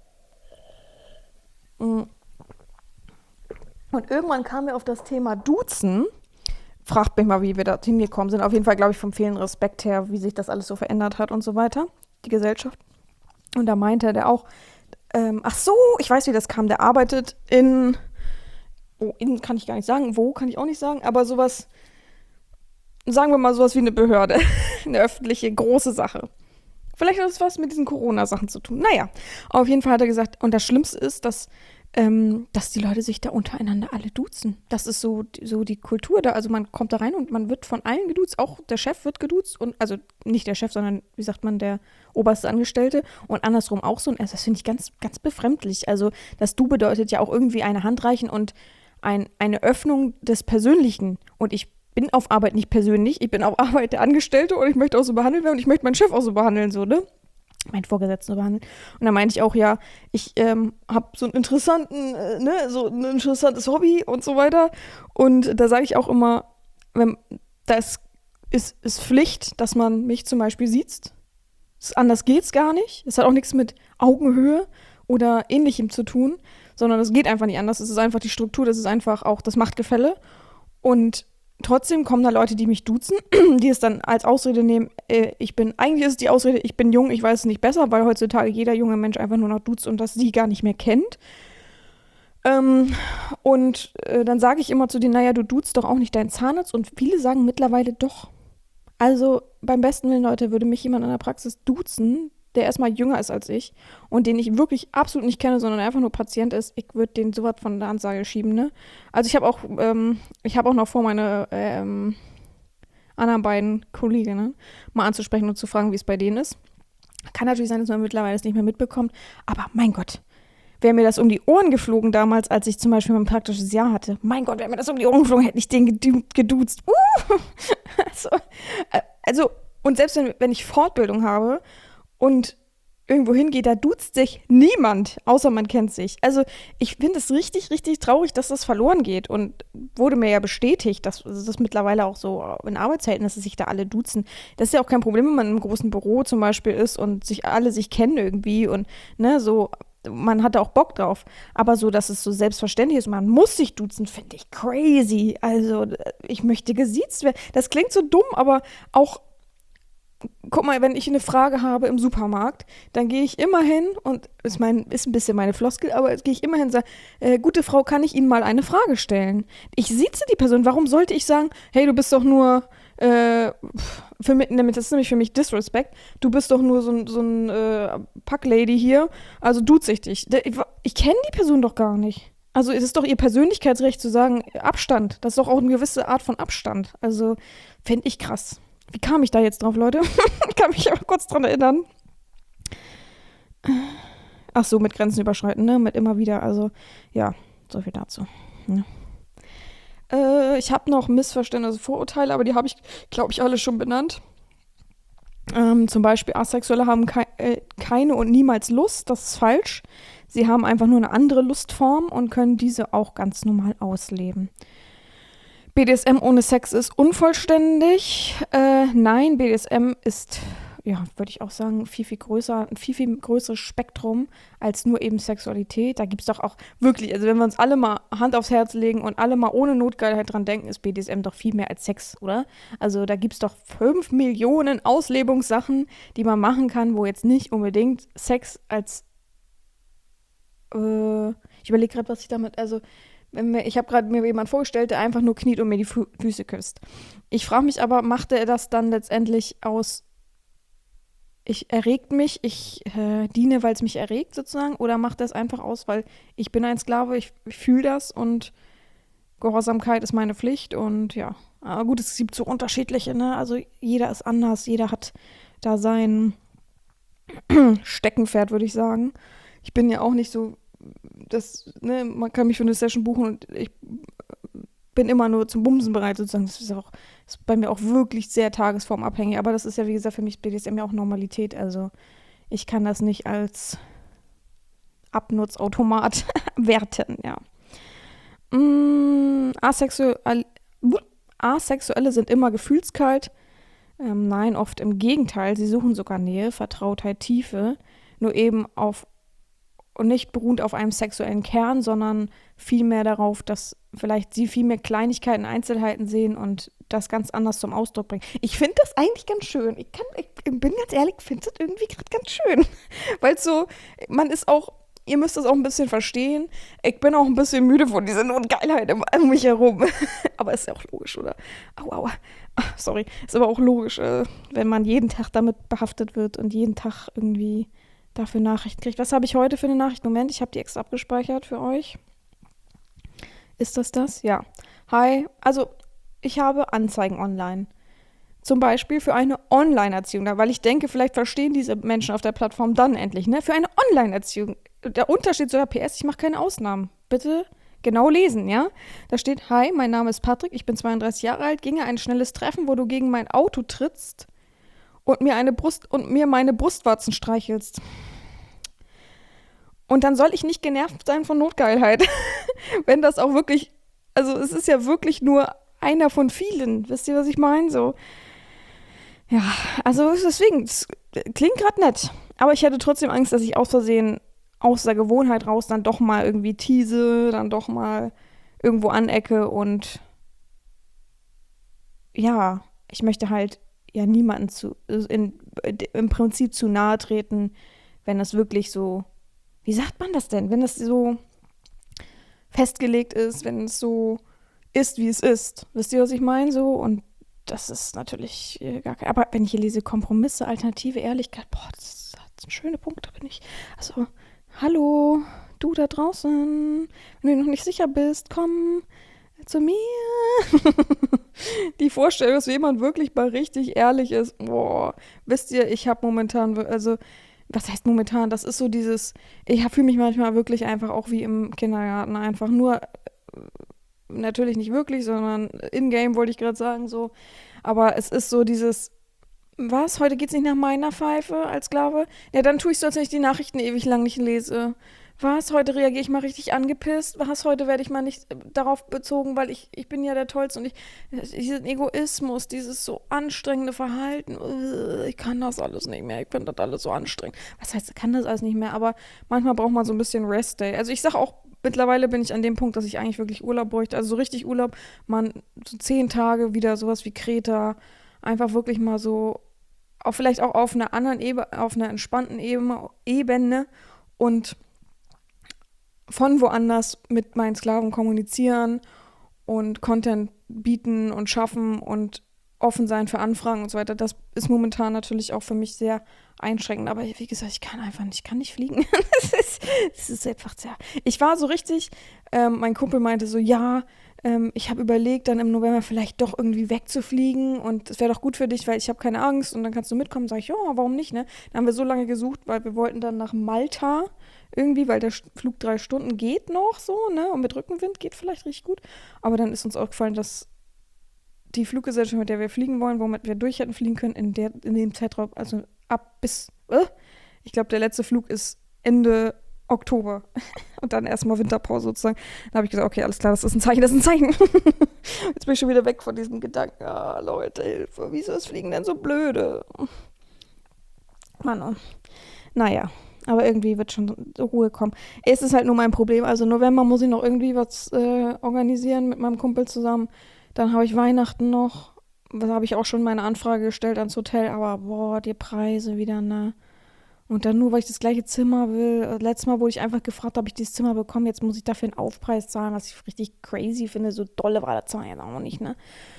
Und irgendwann kamen wir auf das Thema Duzen. Fragt mich mal, wie wir da hingekommen sind. Auf jeden Fall, glaube ich, vom fehlenden Respekt her, wie sich das alles so verändert hat und so weiter, die Gesellschaft. Und da meinte der auch, ähm, ach so, ich weiß, wie das kam. Der arbeitet in, oh, in kann ich gar nicht sagen, wo kann ich auch nicht sagen, aber sowas, sagen wir mal sowas wie eine Behörde, eine öffentliche, große Sache. Vielleicht hat es was mit diesen Corona-Sachen zu tun. Naja, auf jeden Fall hat er gesagt, und das Schlimmste ist, dass, ähm, dass die Leute sich da untereinander alle duzen. Das ist so, so die Kultur da. Also man kommt da rein und man wird von allen geduzt. Auch der Chef wird geduzt. Und, also nicht der Chef, sondern, wie sagt man, der oberste Angestellte. Und andersrum auch so. Und also das finde ich ganz, ganz befremdlich. Also das Du bedeutet ja auch irgendwie eine Hand reichen und ein, eine Öffnung des Persönlichen. Und ich bin auf Arbeit nicht persönlich, ich bin auf Arbeit der Angestellte und ich möchte auch so behandelt werden und ich möchte meinen Chef auch so behandeln, so, ne? Meinen Vorgesetzten so behandeln. Und da meinte ich auch, ja, ich ähm, habe so einen interessanten, äh, ne, so ein interessantes Hobby und so weiter. Und da sage ich auch immer, wenn, das ist, ist Pflicht, dass man mich zum Beispiel sieht. Anders geht's gar nicht. Es hat auch nichts mit Augenhöhe oder Ähnlichem zu tun, sondern es geht einfach nicht anders. Es ist einfach die Struktur, das ist einfach auch das Machtgefälle. Und trotzdem kommen da Leute, die mich duzen, die es dann als Ausrede nehmen, äh, ich bin, eigentlich ist es die Ausrede, ich bin jung, ich weiß es nicht besser, weil heutzutage jeder junge Mensch einfach nur noch duzt und das sie gar nicht mehr kennt. Ähm, und äh, dann sage ich immer zu denen, naja, du duzt doch auch nicht deinen Zahnarzt und viele sagen mittlerweile doch. Also beim besten Willen, Leute, würde mich jemand in der Praxis duzen, der erstmal jünger ist als ich und den ich wirklich absolut nicht kenne, sondern einfach nur Patient ist, ich würde den sowas von der Ansage schieben, ne? Also ich habe auch, ähm, ich habe auch noch vor, meine ähm, anderen beiden Kolleginnen mal anzusprechen und zu fragen, wie es bei denen ist. Kann natürlich sein, dass man mittlerweile es nicht mehr mitbekommt, aber mein Gott, wäre mir das um die Ohren geflogen damals, als ich zum Beispiel mein praktisches Jahr hatte. Mein Gott, wäre mir das um die Ohren geflogen, hätte ich den gedu- geduzt. Uh! also, äh, also, und selbst wenn, wenn ich Fortbildung habe, und irgendwo hingeht, da duzt sich niemand, außer man kennt sich. Also ich finde es richtig, richtig traurig, dass das verloren geht und wurde mir ja bestätigt, dass das mittlerweile auch so in Arbeitsverhältnissen sich da alle duzen. Das ist ja auch kein Problem, wenn man im großen Büro zum Beispiel ist und sich alle sich kennen irgendwie und ne, so, man hat da auch Bock drauf. Aber so, dass es so selbstverständlich ist, man muss sich duzen, finde ich crazy. Also ich möchte gesiezt werden. Das klingt so dumm, aber auch guck mal, wenn ich eine Frage habe im Supermarkt, dann gehe ich immer hin und ist, mein, ist ein bisschen meine Floskel, aber jetzt gehe ich immer hin und sage, äh, gute Frau, kann ich Ihnen mal eine Frage stellen? Ich sieze die Person, warum sollte ich sagen, hey, du bist doch nur, äh, für mich, das ist nämlich für mich Disrespect, du bist doch nur so ein, so ein äh, Packlady hier, also duze ich dich. Ich, ich kenne die Person doch gar nicht. Also es ist doch ihr Persönlichkeitsrecht zu sagen, Abstand, das ist doch auch eine gewisse Art von Abstand. Also fände ich krass. Wie kam ich da jetzt drauf, Leute? Ich kann mich aber kurz dran erinnern. Ach so, mit Grenzen überschreiten, ne? Mit immer wieder, also ja, so viel dazu. Ja. Äh, ich habe noch Missverständnisse, Vorurteile, aber die habe ich, glaube ich, alle schon benannt. Ähm, zum Beispiel Asexuelle haben kei- äh, keine und niemals Lust, das ist falsch. Sie haben einfach nur eine andere Lustform und können diese auch ganz normal ausleben. B D S M ohne Sex ist unvollständig. Äh, nein, B D S M ist, ja, würde ich auch sagen, viel, viel größer, ein viel, viel größeres Spektrum als nur eben Sexualität. Da gibt es doch auch wirklich, also wenn wir uns alle mal Hand aufs Herz legen und alle mal ohne Notgeilheit dran denken, ist B D S M doch viel mehr als Sex, oder? Also da gibt es doch fünf Millionen Auslebungssachen, die man machen kann, wo jetzt nicht unbedingt Sex als, äh, ich überlege gerade, was ich damit, also Wenn mir, ich habe gerade mir jemanden vorgestellt, der einfach nur kniet und mir die Fü- Füße küsst. Ich frage mich aber, machte er das dann letztendlich aus, ich erregt mich, ich äh, diene, weil es mich erregt sozusagen, oder macht er es einfach aus, weil ich bin ein Sklave, ich, ich fühle das und Gehorsamkeit ist meine Pflicht und ja. Aber gut, es gibt so unterschiedliche, ne? Also jeder ist anders, jeder hat da sein Steckenpferd, würde ich sagen. Ich bin ja auch nicht so das, ne, man kann mich für eine Session buchen und ich bin immer nur zum Bumsen bereit sozusagen. Das ist auch ist bei mir auch wirklich sehr tagesformabhängig. Aber das ist ja, wie gesagt, für mich B D S M ja auch Normalität. Also ich kann das nicht als Abnutzautomat werten, ja. Mm, asexuell, Asexuelle sind immer gefühlskalt. Ähm, nein, oft im Gegenteil. Sie suchen sogar Nähe, Vertrautheit, Tiefe. Nur eben auf und nicht beruhend auf einem sexuellen Kern, sondern vielmehr darauf, dass vielleicht sie viel mehr Kleinigkeiten, Einzelheiten sehen und das ganz anders zum Ausdruck bringen. Ich finde das eigentlich ganz schön. Ich, kann, ich bin ganz ehrlich, finde das irgendwie gerade ganz schön. Weil so, man ist auch, ihr müsst das auch ein bisschen verstehen. Ich bin auch ein bisschen müde von dieser Notgeilheit um, um mich herum. Aber ist ja auch logisch, oder? Au, au. Ach, sorry. Ist aber auch logisch, äh, wenn man jeden Tag damit behaftet wird und jeden Tag irgendwie dafür Nachrichten kriegt. Was habe ich heute für eine Nachricht? Moment, ich habe die extra abgespeichert für euch. Ist das das? Ja. Hi. Also, ich habe Anzeigen online. Zum Beispiel für eine Online-Erziehung, weil ich denke, vielleicht verstehen diese Menschen auf der Plattform dann endlich, ne? Für eine Online-Erziehung. Der Unterschied zu der P S, ich mache keine Ausnahmen. Bitte genau lesen, ja? Da steht, hi, mein Name ist Patrick, ich bin zweiunddreißig Jahre alt, ginge ein schnelles Treffen, wo du gegen mein Auto trittst und mir eine Brust und mir meine Brustwarzen streichelst. Und dann soll ich nicht genervt sein von Notgeilheit. Wenn das auch wirklich, also es ist ja wirklich nur einer von vielen. Wisst ihr, was ich meine? So. Ja, also deswegen, es klingt gerade nett. Aber ich hätte trotzdem Angst, dass ich aus Versehen aus der Gewohnheit raus dann doch mal irgendwie tease, dann doch mal irgendwo anecke und ja, ich möchte halt ja niemanden zu, in, im Prinzip zu nahe treten, wenn das wirklich so, wie sagt man das denn, wenn das so festgelegt ist, wenn es so ist, wie es ist. Wisst ihr, was ich meine? So, und das ist natürlich äh, gar kein, aber wenn ich hier lese, Kompromisse, Alternative, Ehrlichkeit, boah, das sind schöne Punkte, bin ich. Also, hallo, du da draußen, wenn du noch nicht sicher bist, komm zu mir. Die Vorstellung, dass jemand wirklich mal richtig ehrlich ist, boah, wisst ihr, ich habe momentan, also, was heißt momentan, das ist so dieses, ich fühle mich manchmal wirklich einfach auch wie im Kindergarten, einfach nur, natürlich nicht wirklich, sondern in-game wollte ich gerade sagen, so. Aber es ist so dieses, was, heute geht's nicht nach meiner Pfeife als Sklave? Ja, dann tue ich so, als wenn ich die Nachrichten ewig lang nicht lese. Was, heute reagiere ich mal richtig angepisst? Was, heute werde ich mal nicht darauf bezogen, weil ich, ich bin ja der Tollste und ich, diesen Egoismus, dieses so anstrengende Verhalten, ich kann das alles nicht mehr, ich finde das alles so anstrengend. Was heißt, ich kann das alles nicht mehr, aber manchmal braucht man so ein bisschen Rest-Day. Also ich sage auch, mittlerweile bin ich an dem Punkt, dass ich eigentlich wirklich Urlaub bräuchte. Also so richtig Urlaub, man so zehn Tage wieder sowas wie Kreta, einfach wirklich mal so, auch vielleicht auch auf einer anderen Ebene, auf einer entspannten Ebene, Ebene und von woanders mit meinen Sklaven kommunizieren und Content bieten und schaffen und offen sein für Anfragen und so weiter. Das ist momentan natürlich auch für mich sehr einschränkend. Aber wie gesagt, ich kann einfach nicht, ich kann nicht fliegen. das, ist, das ist einfach sehr. Ich war so richtig, ähm, mein Kumpel meinte so, ja, ähm, ich habe überlegt, dann im November vielleicht doch irgendwie wegzufliegen und das wäre doch gut für dich, weil ich habe keine Angst und dann kannst du mitkommen. Sag ich, ja, warum nicht, ne? Dann haben wir so lange gesucht, weil wir wollten dann nach Malta irgendwie, weil der Flug drei Stunden geht noch so, ne? Und mit Rückenwind geht vielleicht richtig gut. Aber dann ist uns aufgefallen, dass die Fluggesellschaft, mit der wir fliegen wollen, womit wir durch hätten fliegen können, in, der, in dem Zeitraum, also ab bis, äh, ich glaube, der letzte Flug ist Ende Oktober und dann erstmal Winterpause sozusagen. Da habe ich gesagt, okay, alles klar, das ist ein Zeichen, das ist ein Zeichen. Jetzt bin ich schon wieder weg von diesem Gedanken, ah, Leute, Hilfe, wieso ist Fliegen denn so blöde? Mann, oh. Naja, aber irgendwie wird schon Ruhe kommen. Es ist halt nur mein Problem, also November muss ich noch irgendwie was äh, organisieren mit meinem Kumpel zusammen. Dann habe ich Weihnachten noch, da habe ich auch schon meine Anfrage gestellt ans Hotel, aber boah, die Preise wieder, ne? Und dann nur, weil ich das gleiche Zimmer will. Letztes Mal wurde ich einfach gefragt, ob ich dieses Zimmer bekomme. Jetzt muss ich dafür einen Aufpreis zahlen, was ich richtig crazy finde. So dolle war das Zimmer jetzt auch nicht, ne?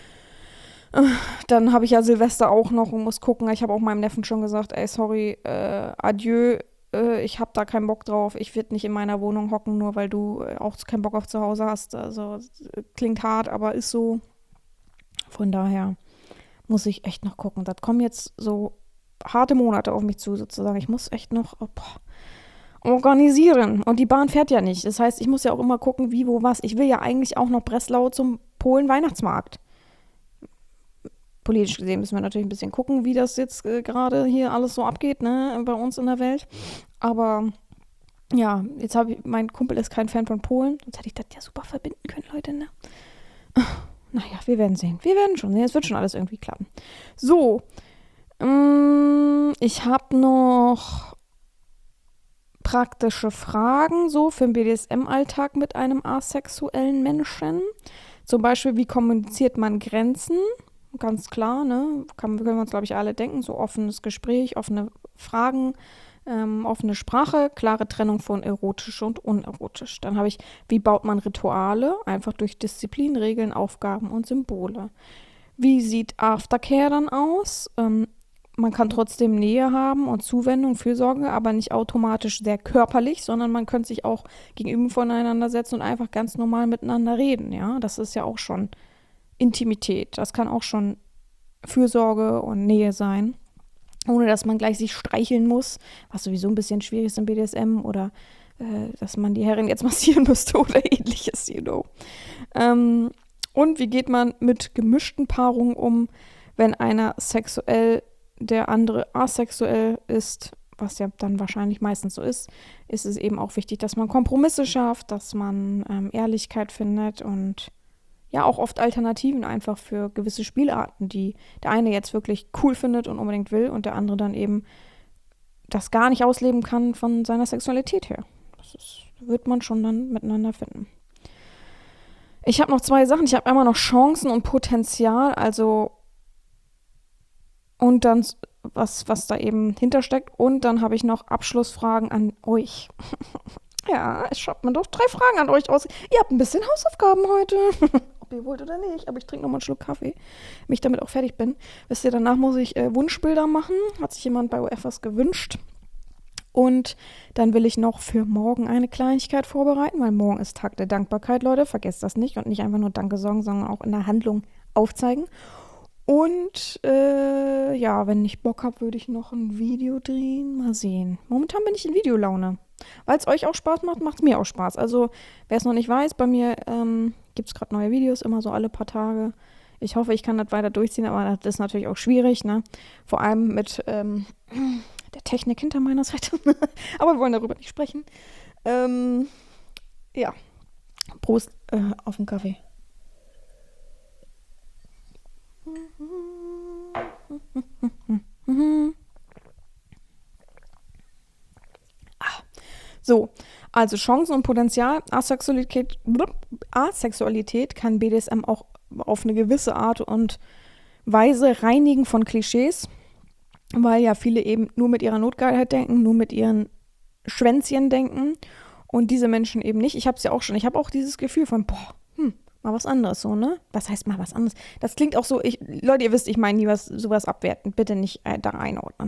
Dann habe ich ja Silvester auch noch und muss gucken. Ich habe auch meinem Neffen schon gesagt, ey, sorry, äh, adieu, äh, ich habe da keinen Bock drauf. Ich werde nicht in meiner Wohnung hocken, nur weil du äh, auch keinen Bock auf zu Hause hast. Also klingt hart, aber ist so. Von daher muss ich echt noch gucken. Das kommen jetzt so harte Monate auf mich zu, sozusagen. Ich muss echt noch oh, boah, organisieren. Und die Bahn fährt ja nicht. Das heißt, ich muss ja auch immer gucken, wie, wo, was. Ich will ja eigentlich auch noch Breslau zum Polen-Weihnachtsmarkt. Politisch gesehen müssen wir natürlich ein bisschen gucken, wie das jetzt äh, gerade hier alles so abgeht, ne, bei uns in der Welt. Aber ja, jetzt habe ich, mein Kumpel ist kein Fan von Polen, sonst hätte ich das ja super verbinden können, Leute, ne? Naja, wir werden sehen. Wir werden schon sehen. Es wird schon alles irgendwie klappen. So, ähm, ich habe noch praktische Fragen so für den B D S M-Alltag mit einem asexuellen Menschen. Zum Beispiel, wie kommuniziert man Grenzen? Ganz klar, ne? Kann, können wir uns, glaube ich, alle denken. So offenes Gespräch, offene Fragen Ähm, offene Sprache, klare Trennung von erotisch und unerotisch. Dann habe ich, wie baut man Rituale? Einfach durch Disziplin, Regeln, Aufgaben und Symbole. Wie sieht Aftercare dann aus? Ähm, man kann trotzdem Nähe haben und Zuwendung, Fürsorge, aber nicht automatisch sehr körperlich, sondern man könnte sich auch gegenüber voneinander setzen und einfach ganz normal miteinander reden. Ja, das ist ja auch schon Intimität. Das kann auch schon Fürsorge und Nähe sein, ohne dass man gleich sich streicheln muss, was sowieso ein bisschen schwierig ist im B D S M oder äh, dass man die Herrin jetzt massieren müsste oder ähnliches, you know. Ähm, und wie geht man mit gemischten Paarungen um, wenn einer sexuell, der andere asexuell ist, was ja dann wahrscheinlich meistens so ist, ist es eben auch wichtig, dass man Kompromisse schafft, dass man ähm, Ehrlichkeit findet und ja auch oft Alternativen einfach für gewisse Spielarten, die der eine jetzt wirklich cool findet und unbedingt will und der andere dann eben das gar nicht ausleben kann von seiner Sexualität her. Das ist, wird man schon dann miteinander finden. Ich habe noch zwei Sachen. Ich habe einmal noch Chancen und Potenzial, also und dann was, was da eben hintersteckt. Und dann habe ich noch Abschlussfragen an euch. Ja, ich schreibe mir doch drei Fragen an euch aus. Ihr habt ein bisschen Hausaufgaben heute. Ob ihr wollt oder nicht, aber ich trinke nochmal einen Schluck Kaffee, wenn ich damit auch fertig bin. Wisst ihr, danach muss ich äh, Wunschbilder machen. Hat sich jemand bei O F was gewünscht. Und dann will ich noch für morgen eine Kleinigkeit vorbereiten, weil morgen ist Tag der Dankbarkeit, Leute. Vergesst das nicht und nicht einfach nur Danke sagen, sondern auch in der Handlung aufzeigen. Und äh, ja, wenn ich Bock habe, würde ich noch ein Video drehen. Mal sehen. Momentan bin ich in Videolaune. Weil es euch auch Spaß macht, macht es mir auch Spaß. Also, wer es noch nicht weiß, bei mir ähm, gibt es gerade neue Videos, immer so alle paar Tage. Ich hoffe, ich kann das weiter durchziehen, aber das ist natürlich auch schwierig, ne? Vor allem mit ähm, der Technik hinter meiner Seite. Aber wir wollen darüber nicht sprechen. Ähm, ja, Prost äh, auf den Kaffee. Ah, so, also Chancen und Potenzial. Asexualität, Asexualität kann B D S M auch auf eine gewisse Art und Weise reinigen von Klischees, weil ja viele eben nur mit ihrer Notgeilheit denken, nur mit ihren Schwänzchen denken und diese Menschen eben nicht. Ich habe es ja auch schon. Ich habe auch dieses Gefühl von, boah, hm, mal was anderes so, ne? Was heißt mal was anderes? Das klingt auch so, ich, Leute, ihr wisst, ich meine nie was, sowas abwertend. Bitte nicht äh, da einordnen.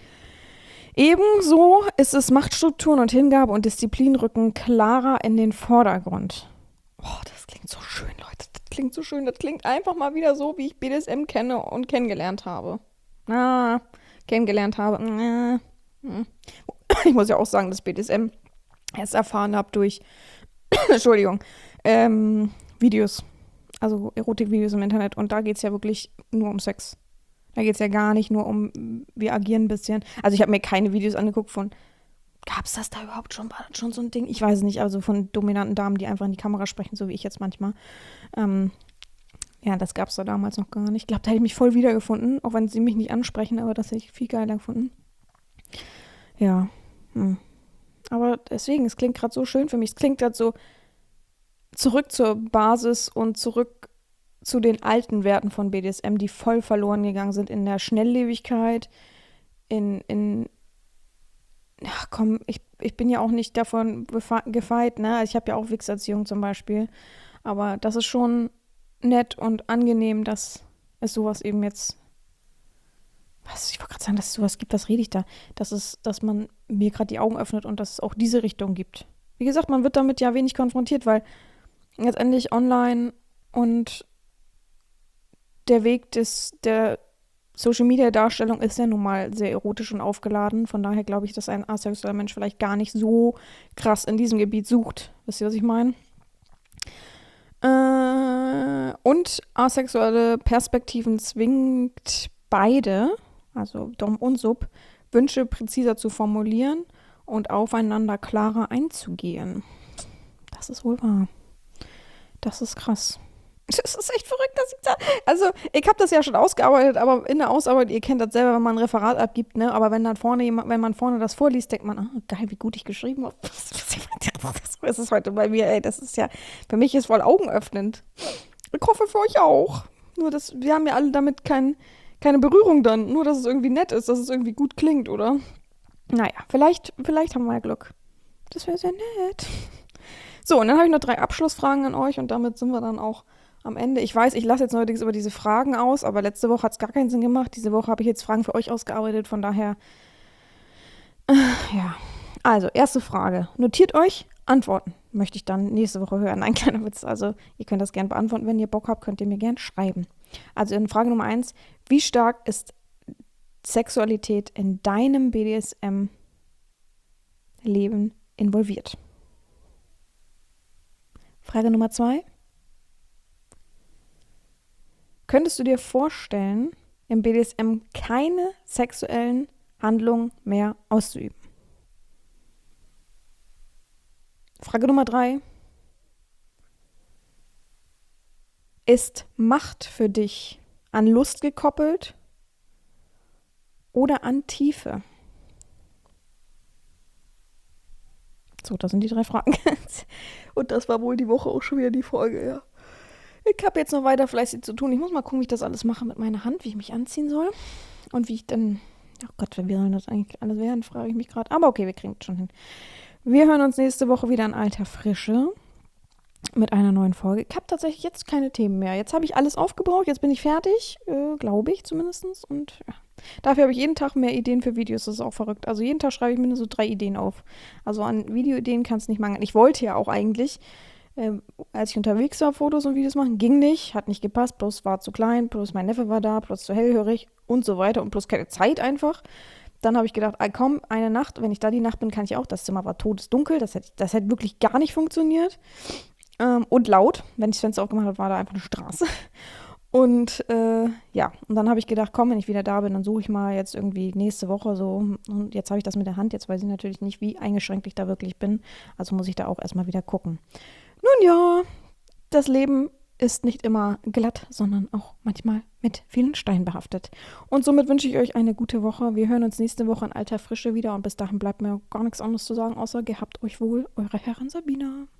Ebenso ist es Machtstrukturen und Hingabe und Disziplin rücken klarer in den Vordergrund. Oh, das klingt so schön, Leute. Das klingt so schön. Das klingt einfach mal wieder so, wie ich B D S M kenne und kennengelernt habe. Ah, kennengelernt habe. Ah, hm. Ich muss ja auch sagen, dass B D S M erst erfahren habe durch, Entschuldigung, ähm, Videos, also Erotikvideos im Internet. Und da geht es ja wirklich nur um Sex. Da geht es ja gar nicht nur um, wir agieren ein bisschen. Also ich habe mir keine Videos angeguckt von, gab es das da überhaupt schon? War das schon so ein Ding? Ich weiß es nicht, also von dominanten Damen, die einfach in die Kamera sprechen, so wie ich jetzt manchmal. Ähm, ja, das gab es da damals noch gar nicht. Ich glaube, da hätte ich mich voll wiedergefunden, auch wenn sie mich nicht ansprechen, aber das hätte ich viel geiler gefunden. Ja, hm. Aber deswegen, es klingt gerade so schön für mich. Es klingt gerade so zurück zur Basis und zurück zu den alten Werten von B D S M, die voll verloren gegangen sind in der Schnelllebigkeit, in, in ach komm, ich, ich bin ja auch nicht davon befa- gefeit, ne? Ich habe ja auch Wichserziehung zum Beispiel, aber das ist schon nett und angenehm, dass es sowas eben jetzt, was, ich wollte gerade sagen, dass es sowas gibt, was rede ich da, dass es, dass man mir gerade die Augen öffnet und dass es auch diese Richtung gibt. Wie gesagt, man wird damit ja wenig konfrontiert, weil letztendlich online und der Weg des, der Social-Media-Darstellung ist ja nun mal sehr erotisch und aufgeladen. Von daher glaube ich, dass ein asexueller Mensch vielleicht gar nicht so krass in diesem Gebiet sucht. Wisst ihr, was ich meine? Äh, und asexuelle Perspektiven zwingt beide, also Dom und Sub, Wünsche präziser zu formulieren und aufeinander klarer einzugehen. Das ist wohl wahr. Das ist krass. Das ist echt verrückt, dass ich da. Also, ich habe das ja schon ausgearbeitet, aber in der Ausarbeitet, ihr kennt das selber, wenn man ein Referat abgibt, ne? Aber wenn dann vorne jemand, wenn man vorne das vorliest, denkt man, ah, geil, wie gut ich geschrieben habe. So ist es heute bei mir, ey. Das ist ja, für mich ist voll augenöffnend. Ich hoffe für euch auch. Nur, dass wir haben ja alle damit kein, keine Berührung dann. Nur, dass es irgendwie nett ist, dass es irgendwie gut klingt, oder? Naja, vielleicht, vielleicht haben wir ja Glück. Das wäre sehr nett. So, und dann habe ich noch drei Abschlussfragen an euch und damit sind wir dann auch am Ende. Ich weiß, ich lasse jetzt neuerdings über diese Fragen aus, aber letzte Woche hat es gar keinen Sinn gemacht. Diese Woche habe ich jetzt Fragen für euch ausgearbeitet, von daher, äh, ja. Also, erste Frage. Notiert euch Antworten. Möchte ich dann nächste Woche hören. Ein kleiner Witz. Also, ihr könnt das gerne beantworten. Wenn ihr Bock habt, könnt ihr mir gerne schreiben. Also, in Frage Nummer eins. Wie stark ist Sexualität in deinem B D S M-Leben involviert? Frage Nummer zwei. Könntest du dir vorstellen, im B D S M keine sexuellen Handlungen mehr auszuüben? Frage Nummer drei. Ist Macht für dich an Lust gekoppelt oder an Tiefe? So, das sind die drei Fragen. Und das war wohl die Woche auch schon wieder die Folge, ja. Ich habe jetzt noch weiter fleißig zu tun. Ich muss mal gucken, wie ich das alles mache mit meiner Hand, wie ich mich anziehen soll. Und wie ich dann, oh Gott, wie sollen das eigentlich alles werden, frage ich mich gerade. Aber okay, wir kriegen es schon hin. Wir hören uns nächste Woche wieder in alter Frische mit einer neuen Folge. Ich habe tatsächlich jetzt keine Themen mehr. Jetzt habe ich alles aufgebraucht, jetzt bin ich fertig, äh, glaube ich zumindest. Und ja, dafür habe ich jeden Tag mehr Ideen für Videos, das ist auch verrückt. Also jeden Tag schreibe ich mir nur so drei Ideen auf. Also an Videoideen kann es nicht mangeln. Ich wollte ja auch eigentlich, äh, als ich unterwegs war, Fotos und Videos machen, ging nicht, hat nicht gepasst, bloß war zu klein, bloß mein Neffe war da, bloß zu hellhörig und so weiter und bloß keine Zeit einfach. Dann habe ich gedacht, ah, komm, eine Nacht, wenn ich da die Nacht bin, kann ich auch. Das Zimmer war todesdunkel, das hätte, das hätte wirklich gar nicht funktioniert. Ähm, und laut, wenn ich das Fenster aufgemacht habe, war da einfach eine Straße. Und äh, ja, und dann habe ich gedacht, komm, wenn ich wieder da bin, dann suche ich mal jetzt irgendwie nächste Woche so. Und jetzt habe ich das mit der Hand, jetzt weiß ich natürlich nicht, wie eingeschränkt ich da wirklich bin. Also muss ich da auch erstmal wieder gucken. Nun ja, das Leben ist nicht immer glatt, sondern auch manchmal mit vielen Steinen behaftet. Und somit wünsche ich euch eine gute Woche. Wir hören uns nächste Woche in alter Frische wieder und bis dahin bleibt mir gar nichts anderes zu sagen, außer gehabt euch wohl, eure Herren Sabina.